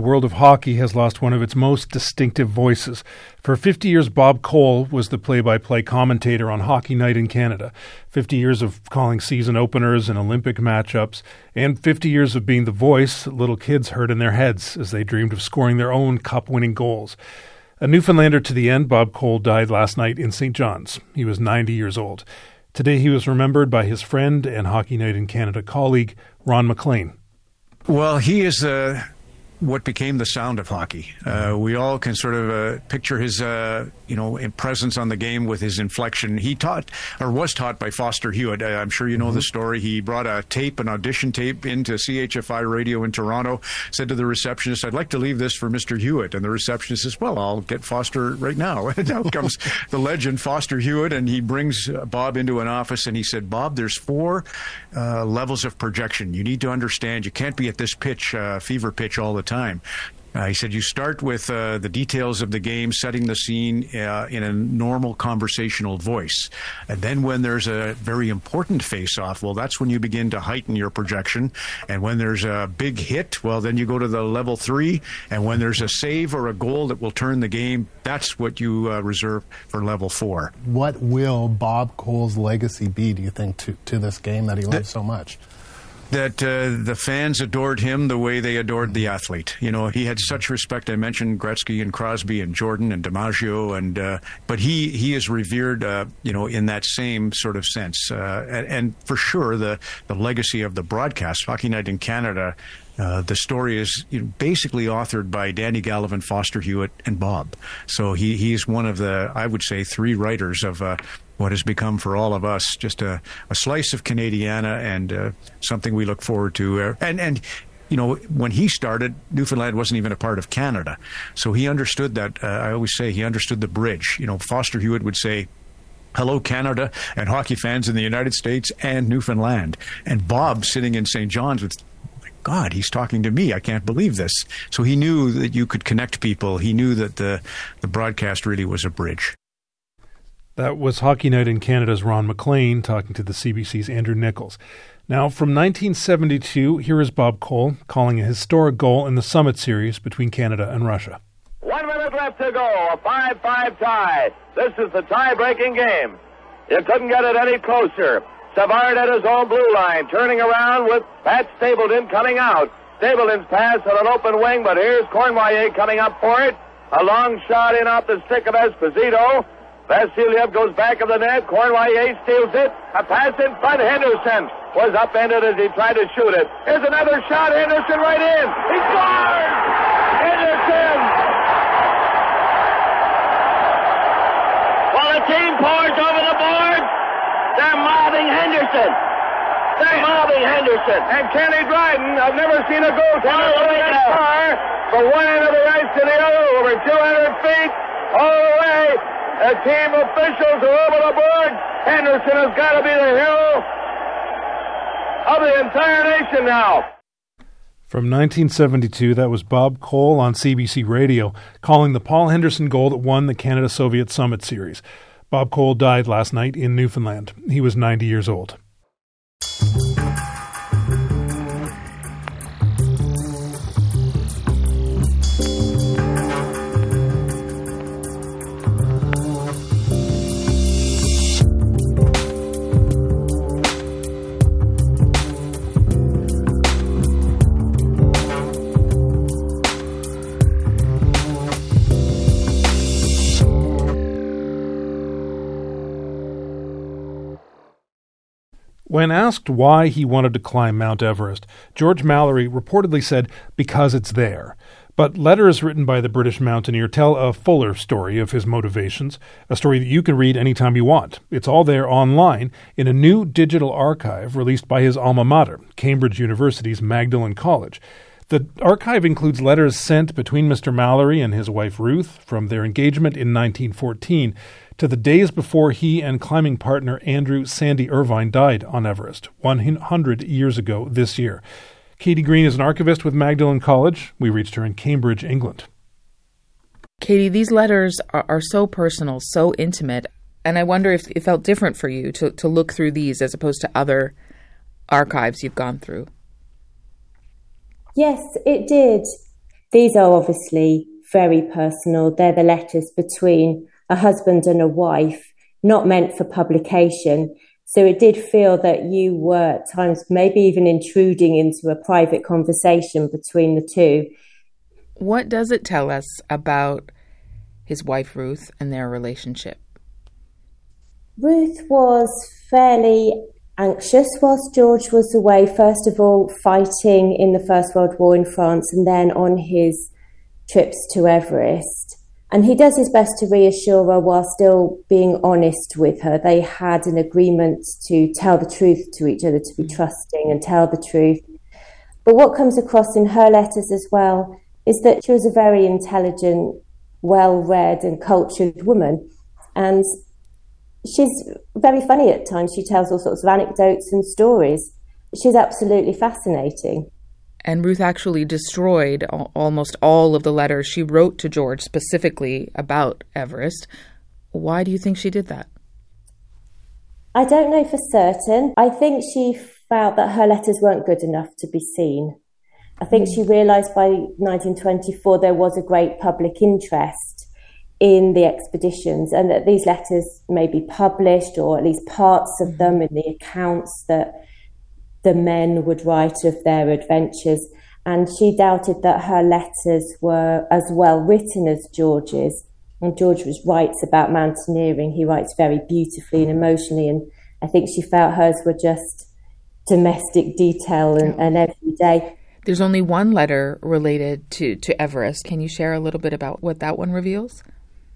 world of hockey has lost one of its most distinctive voices. For fifty years, Bob Cole was the play-by-play commentator on Hockey Night in Canada. fifty years of calling season openers and Olympic matchups, and fifty years of being the voice that little kids heard in their heads as they dreamed of scoring their own cup-winning goals. A Newfoundlander to the end, Bob Cole died last night in Saint John's. He was ninety years old. Today he was remembered by his friend and Hockey Night in Canada colleague, Ron MacLean. Well, he is uh, what became the sound of hockey. Uh, we all can sort of uh, picture his, uh, you know, presence on the game with his inflection. He taught, or was taught by Foster Hewitt. Uh, I'm sure you know mm-hmm. the story. He brought a tape, an audition tape, into C H F I radio in Toronto, said to the receptionist, "I'd like to leave this for Mister Hewitt." And the receptionist says, "Well, I'll get Foster right now." And out comes the legend, Foster Hewitt, and he brings Bob into an office, and he said, "Bob, there's four uh, levels of projection. You need to understand, you can't be at this pitch, uh, fever pitch all the time. time. Uh, he said you start with uh, the details of the game, setting the scene uh, in a normal conversational voice. And then when there's a very important face-off, well, that's when you begin to heighten your projection. And when there's a big hit, well, then you go to the level three. And when there's a save or a goal that will turn the game, that's what you uh, reserve for level four. What will Bob Cole's legacy be, do you think, to, to this game that he loves so much? That uh, the fans adored him the way they adored the athlete. You know, he had such respect. I mentioned Gretzky and Crosby and Jordan and DiMaggio, and uh, but he he is revered, uh, you know, in that same sort of sense. Uh, and, and for sure, the the legacy of the broadcast, Hockey Night in Canada. Uh, the story is you know, basically authored by Danny Gallivan, Foster Hewitt, and Bob. So he he's one of the, I would say, three writers of uh, what has become for all of us just a, a slice of Canadiana and uh, something we look forward to. Uh, and and you know, when he started, Newfoundland wasn't even a part of Canada, so he understood that. Uh, I always say he understood the bridge. You know, Foster Hewitt would say, "Hello, Canada, and hockey fans in the United States and Newfoundland." And Bob, sitting in Saint John's with, God, he's talking to me. I can't believe this. So he knew that you could connect people. He knew that the, the broadcast really was a bridge. That was Hockey Night in Canada's Ron MacLean talking to the C B C's Andrew Nichols. Now, from nineteen seventy-two, here is Bob Cole calling a historic goal in the Summit Series between Canada and Russia. One minute left to go, a five five tie. This is the tie-breaking game. You couldn't get it any closer. Savard at his own blue line, turning around with Pat Stapleton coming out. Stapleton's pass on an open wing, but here's Cournoyer coming up for it. A long shot in off the stick of Esposito. Vasiliev goes back of the net. Cournoyer steals it. A pass in front. Henderson was upended as he tried to shoot it. Here's another shot. Henderson right in. He scores! Henderson! While the team pours over the board, they're mobbing Henderson. They're mobbing Henderson. And Kenny Dryden, I've never seen a goaltender go that far from one end of the ice to the other, over two hundred feet, all the way. The team officials are over the board. Henderson has got to be the hero of the entire nation now. From nineteen seventy-two, that was Bob Cole on C B C Radio calling the Paul Henderson goal that won the Canada-Soviet Summit Series. Bob Cole died last night in Newfoundland. He was ninety years old. When asked why he wanted to climb Mount Everest, George Mallory reportedly said, "Because it's there." But letters written by the British mountaineer tell a fuller story of his motivations, a story that you can read anytime you want. It's all there online in a new digital archive released by his alma mater, Cambridge University's Magdalen College. The archive includes letters sent between Mister Mallory and his wife Ruth from their engagement in nineteen fourteen to the days before he and climbing partner Andrew Sandy Irvine died on Everest one hundred years ago this year. Katie Green is an archivist with Magdalen College. We reached her in Cambridge, England. Katie, these letters are, are so personal, so intimate, and I wonder if it felt different for you to, to look through these as opposed to other archives you've gone through. Yes, it did. these are obviously very personal. They're the letters between a husband and a wife, not meant for publication. So it did feel that you were at times maybe even intruding into a private conversation between the two. What does it tell us about his wife, Ruth, and their relationship? Ruth was fairly anxious whilst George was away, first of all fighting in the First World War in France and then on his trips to Everest. And he does his best to reassure her while still being honest with her. They had an agreement to tell the truth to each other, to be trusting and tell the truth. But what comes across in her letters as well is that she was a very intelligent, well-read and cultured woman. And she's very funny at times. She tells all sorts of anecdotes and stories. She's absolutely fascinating. And Ruth actually destroyed almost all of the letters she wrote to George specifically about Everest. Why do you think she did that? I don't know for certain. I think she felt that her letters weren't good enough to be seen. I think she realised by nineteen twenty-four there was a great public interest in the expeditions and that these letters may be published, or at least parts of them, in the accounts that the men would write of their adventures. And she doubted that her letters were as well written as George's. And George writes about mountaineering. He writes very beautifully and emotionally. And I think she felt hers were just domestic detail and, and everyday. There's only one letter related to, to Everest. Can you share a little bit about what that one reveals?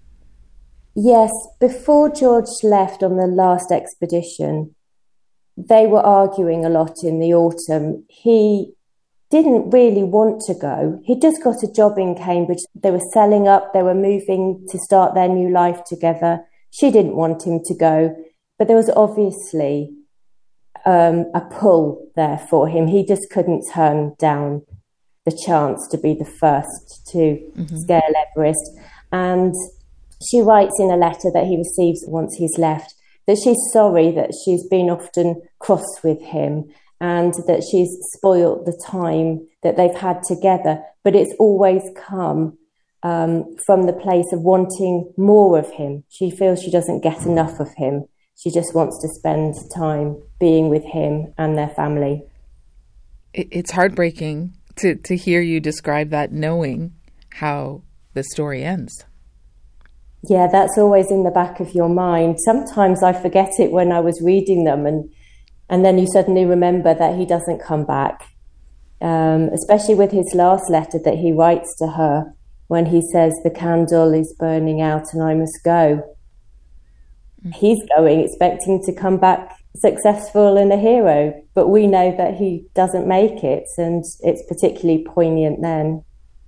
Yes. Before George left on the last expedition, they were arguing a lot in the autumn. He didn't really want to go. He just got a job in Cambridge. They were selling up. They were moving to start their new life together. She didn't want him to go, but there was obviously um, a pull there for him. He just couldn't turn down the chance to be the first to mm-hmm. scale Everest. And she writes in a letter that he receives once he's left that she's sorry that she's been often cross with him and that she's spoilt the time that they've had together. But it's always come um, from the place of wanting more of him. She feels she doesn't get enough of him. She just wants to spend time being with him and their family. It's heartbreaking to, to hear you describe that, knowing how the story ends. Yeah, that's always in the back of your mind. Sometimes I forget it when I was reading them, and and then you suddenly remember that he doesn't come back, um, especially with his last letter that he writes to her when he says, the candle is burning out and I must go. Mm-hmm. He's going expecting to come back successful and a hero, but we know that he doesn't make it, and it's particularly poignant then.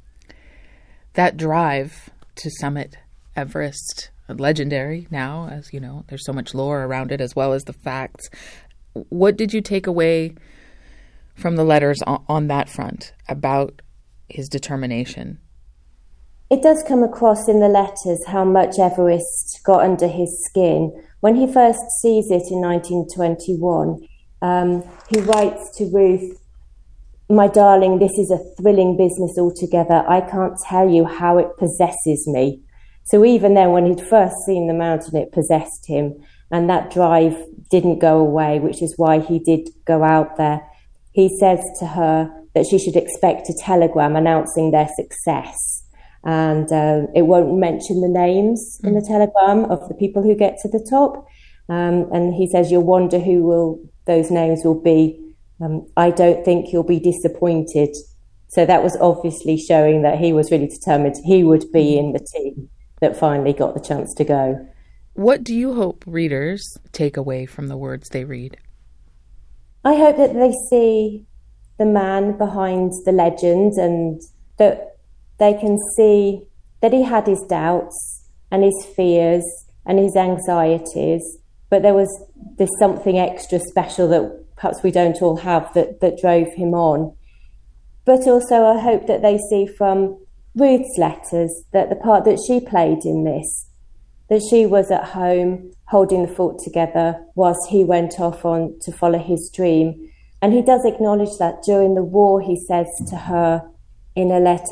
That drive to summit Everest, legendary now, as you know, there's so much lore around it as well as the facts. What did you take away from the letters on, on that front about his determination? It does come across in the letters how much Everest got under his skin. When he first sees it in nineteen twenty-one, um, he writes to Ruth, "My darling, this is a thrilling business altogether. I can't tell you how it possesses me." So even then, when he'd first seen the mountain, it possessed him. And that drive didn't go away, which is why he did go out there. He says to her that she should expect a telegram announcing their success. And uh, it won't mention the names in the telegram of the people who get to the top. Um, and he says, you'll wonder who will those names will be. Um, I don't think you'll be disappointed. So that was obviously showing that he was really determined he would be in the team that finally got the chance to go. What do you hope readers take away from the words they read? I hope that they see the man behind the legend, and that they can see that he had his doubts and his fears and his anxieties, but there was this something extra special that perhaps we don't all have that, that drove him on. But also I hope that they see from Ruth's letters that the part that she played in this, that she was at home holding the fort together whilst he went off on to follow his dream. And he does acknowledge that during the war. He says to her in a letter,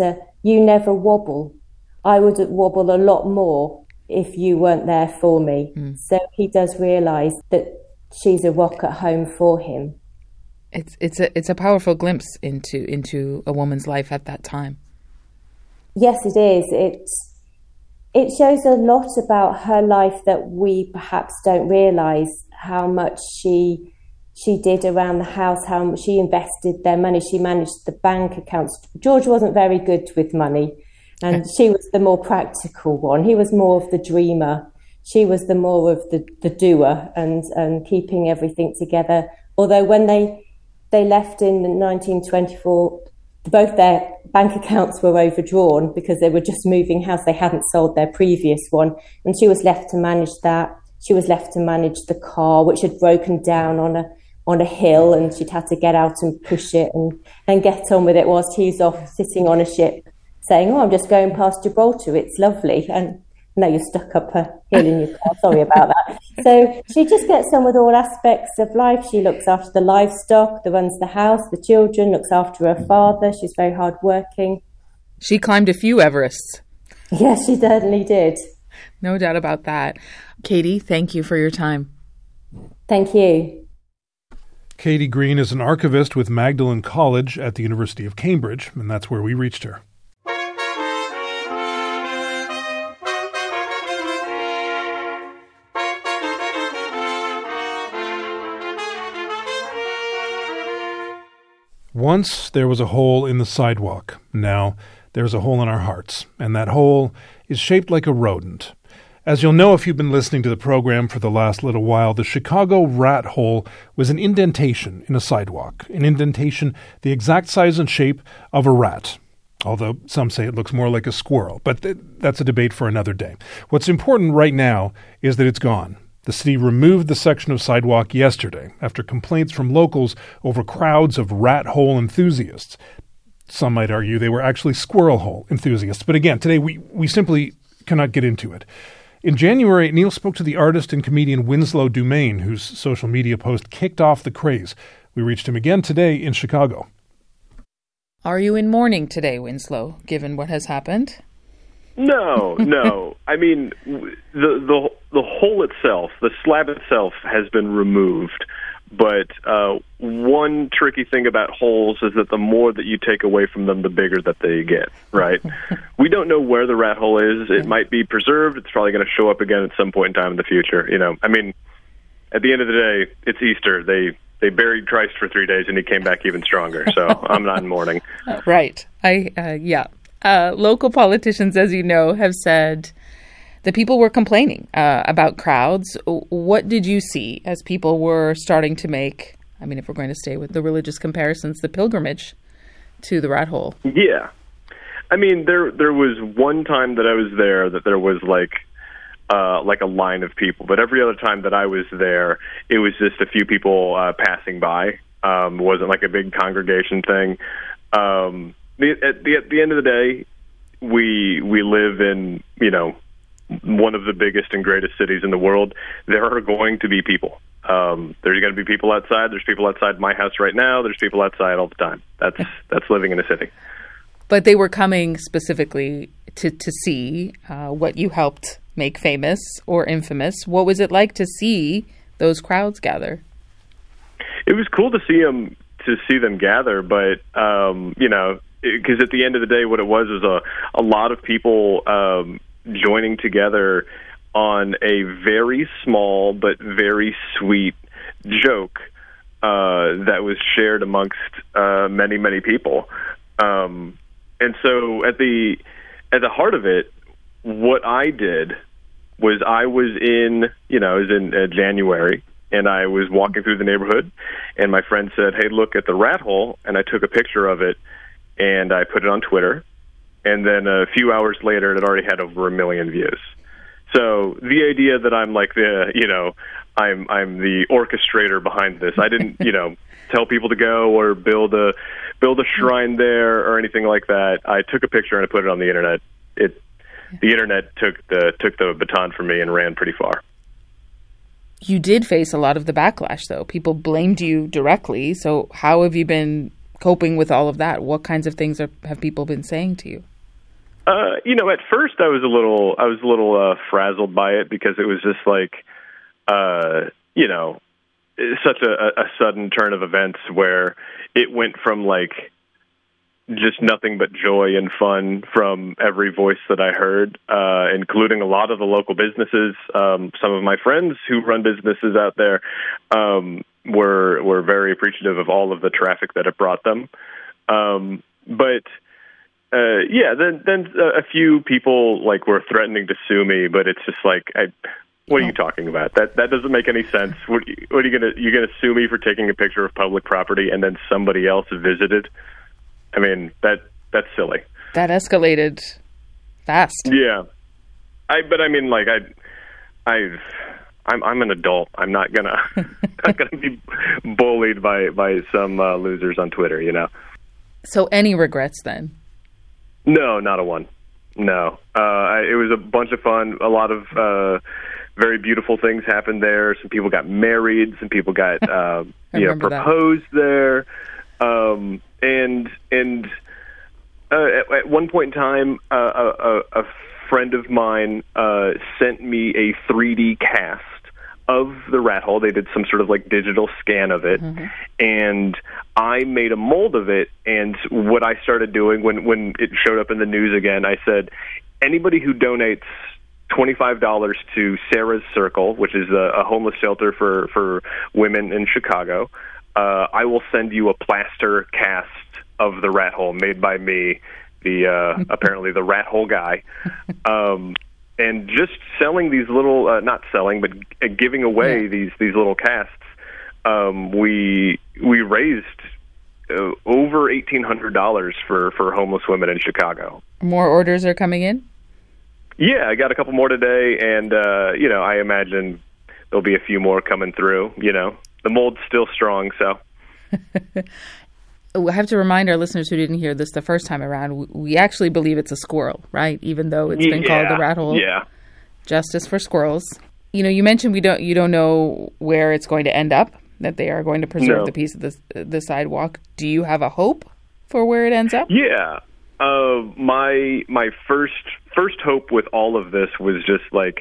you never wobble. I would wobble a lot more if you weren't there for me. Mm. So he does realise that she's a rock at home for him. It's it's a it's a powerful glimpse into into a woman's life at that time. Yes, it is. It it shows a lot about her life that we perhaps don't realise, how much she she did around the house, how much she invested their money. She managed the bank accounts. George wasn't very good with money, and she was the more practical one. He was more of the dreamer. She was the more of the, the doer and, and keeping everything together. Although when they they left in nineteen twenty-four, both their bank accounts were overdrawn because they were just moving house. They hadn't sold their previous one, and she was left to manage that. She was left to manage the car, which had broken down on a on a hill, and she'd had to get out and push it and, and get on with it whilst he's off sitting on a ship saying, oh, I'm just going past Gibraltar, it's lovely. And no, you're stuck up a hill in your car, sorry about that. So she just gets on with all aspects of life. She looks after the livestock, the runs the house, the children, looks after her father. She's very hardworking. She climbed a few Everests. Yes, she certainly did. No doubt about that. Katie, thank you for your time. Thank you. Katie Green is an archivist with Magdalen College at the University of Cambridge, and that's where we reached her. Once there was a hole in the sidewalk. Now there's a hole in our hearts, and that hole is shaped like a rodent. As you'll know if you've been listening to the program for the last little while, the Chicago rat hole was an indentation in a sidewalk, an indentation the exact size and shape of a rat, although some say it looks more like a squirrel, but th- that's a debate for another day. What's important right now is that it's gone. The city removed the section of sidewalk yesterday after complaints from locals over crowds of rat hole enthusiasts. Some might argue they were actually squirrel hole enthusiasts, but again, today we, we simply cannot get into it. In January, Neil spoke to the artist and comedian Winslow Dumaine, whose social media post kicked off the craze. We reached him again today in Chicago. Are you in mourning today, Winslow, given what has happened? No, no. I mean, the the the hole itself, the slab itself, has been removed. But uh, one tricky thing about holes is that the more that you take away from them, the bigger that they get, right? We don't know where the rat hole is. It might be preserved. It's probably going to show up again at some point in time in the future. You know, I mean, at the end of the day, it's Easter. They they buried Christ for three days, and he came back even stronger. So I'm not in mourning. Right. I uh, yeah. Uh, local politicians, as you know, have said that people were complaining uh, about crowds. What did you see as people were starting to make, I mean, if we're going to stay with the religious comparisons, the pilgrimage to the rat hole? Yeah. I mean, there there was one time that I was there that there was like uh, like a line of people, but every other time that I was there, it was just a few people uh, passing by. Um, it wasn't like a big congregation thing. Um, the, at the at the end of the day, we we live in, you know, one of the biggest and greatest cities in the world. There are going to be people. Um, there's going to be people outside. There's people outside my house right now. There's people outside all the time. That's that's living in a city. But they were coming specifically to, to see uh, what you helped make famous or infamous. What was it like to see those crowds gather? It was cool to see them to see them gather, but um, you know, because at the end of the day, what it was was a a lot of people um, joining together on a very small but very sweet joke uh, that was shared amongst uh, many many people. Um, And so at the at the heart of it, what I did was I was in, you know, I was in uh, January, and I was walking through the neighborhood, and my friend said, hey, look at the rat hole, and I took a picture of it, and I put it on Twitter, and then a few hours later, it already had over a million views. So the idea that I'm like the, you know, I'm I'm the orchestrator behind this. I didn't, you know, tell people to go or build a build a shrine there or anything like that. I took a picture and I put it on the internet. It the internet took the took the baton from me and ran pretty far. You did face a lot of the backlash, though. People blamed you directly. So how have you been coping with all of that? What kinds of things are, have people been saying to you? Uh, you know, at first I was a little, I was a little uh, frazzled by it because it was just like, uh, you know, such a, a sudden turn of events where it went from like just nothing but joy and fun from every voice that I heard, uh, including a lot of the local businesses. Um, some of my friends who run businesses out there um, were were very appreciative of all of the traffic that it brought them. Um, but uh, yeah, then then a few people like were threatening to sue me, but it's just like, I, what are you talking about? That that doesn't make any sense. What, what are you gonna you gonna sue me for taking a picture of public property and then somebody else visited? I mean, that that's silly. That escalated fast. Yeah, I. But I mean, like I, I've, I'm I'm an adult. I'm not gonna not gonna be bullied by by some uh, losers on Twitter. You know. So any regrets then? No, not a one. No, uh, I, it was a bunch of fun. A lot of uh, very beautiful things happened there. Some people got married. Some people got uh, you know proposed that. there. Um, and and uh, at, at one point in time, uh, a, a friend of mine uh, sent me a three D cast of the rat hole. They did some sort of like digital scan of it, mm-hmm. and I made a mold of it. And what I started doing when, when it showed up in the news again, I said, anybody who donates twenty-five dollars to Sarah's Circle, which is a, a homeless shelter for, for women in Chicago, Uh, I will send you a plaster cast of the rat hole made by me, the uh, apparently the rat hole guy, um, and just selling these little, uh, not selling, but uh, giving away yeah. these these little casts. Um, we we raised uh, over eighteen hundred dollars for for homeless women in Chicago. More orders are coming in? Yeah, I got a couple more today, and uh, you know, I imagine there'll be a few more coming through. You know. The mold's still strong, so. I have to remind our listeners who didn't hear this the first time around, we actually believe it's a squirrel, right? Even though it's been yeah, called the rat hole. Yeah. Justice for squirrels. You know, you mentioned we don't you don't know where it's going to end up, that they are going to preserve no. the piece of the, the sidewalk. Do you have a hope for where it ends up? Yeah. Uh, my my first first hope with all of this was just like,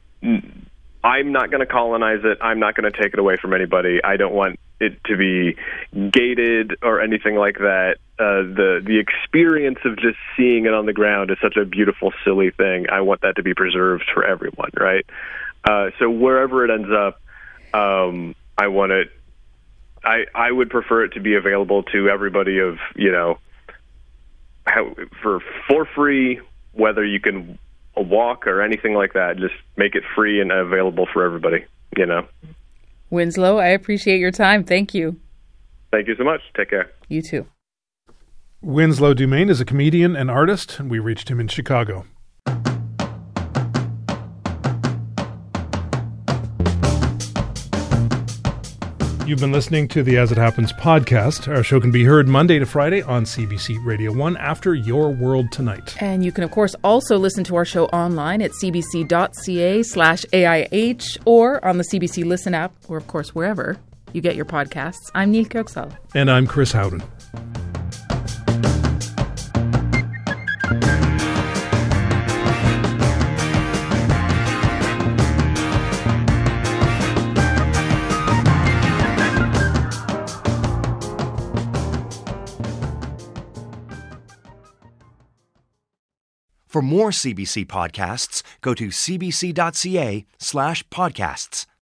I'm not going to colonize it. I'm not going to take it away from anybody. I don't want it to be gated or anything like that. Uh, the the experience of just seeing it on the ground is such a beautiful, silly thing. I want that to be preserved for everyone, right? Uh, so wherever it ends up, um, I want it. I I would prefer it to be available to everybody of you know, how, for for free, whether you can. A walk or anything like that. Just make it free and available for everybody, you know. Winslow, I appreciate your time. Thank you. Thank you so much. Take care. You too. Winslow Dumaine is a comedian and artist, and we reached him in Chicago. You've been listening to the As It Happens podcast. Our show can be heard Monday to Friday on C B C Radio one after Your World Tonight. And you can, of course, also listen to our show online at cbc.ca slash AIH or on the C B C Listen app or, of course, wherever you get your podcasts. I'm Neil Kirksall. And I'm Chris Howden. For more C B C podcasts, go to cbc.ca slash podcasts.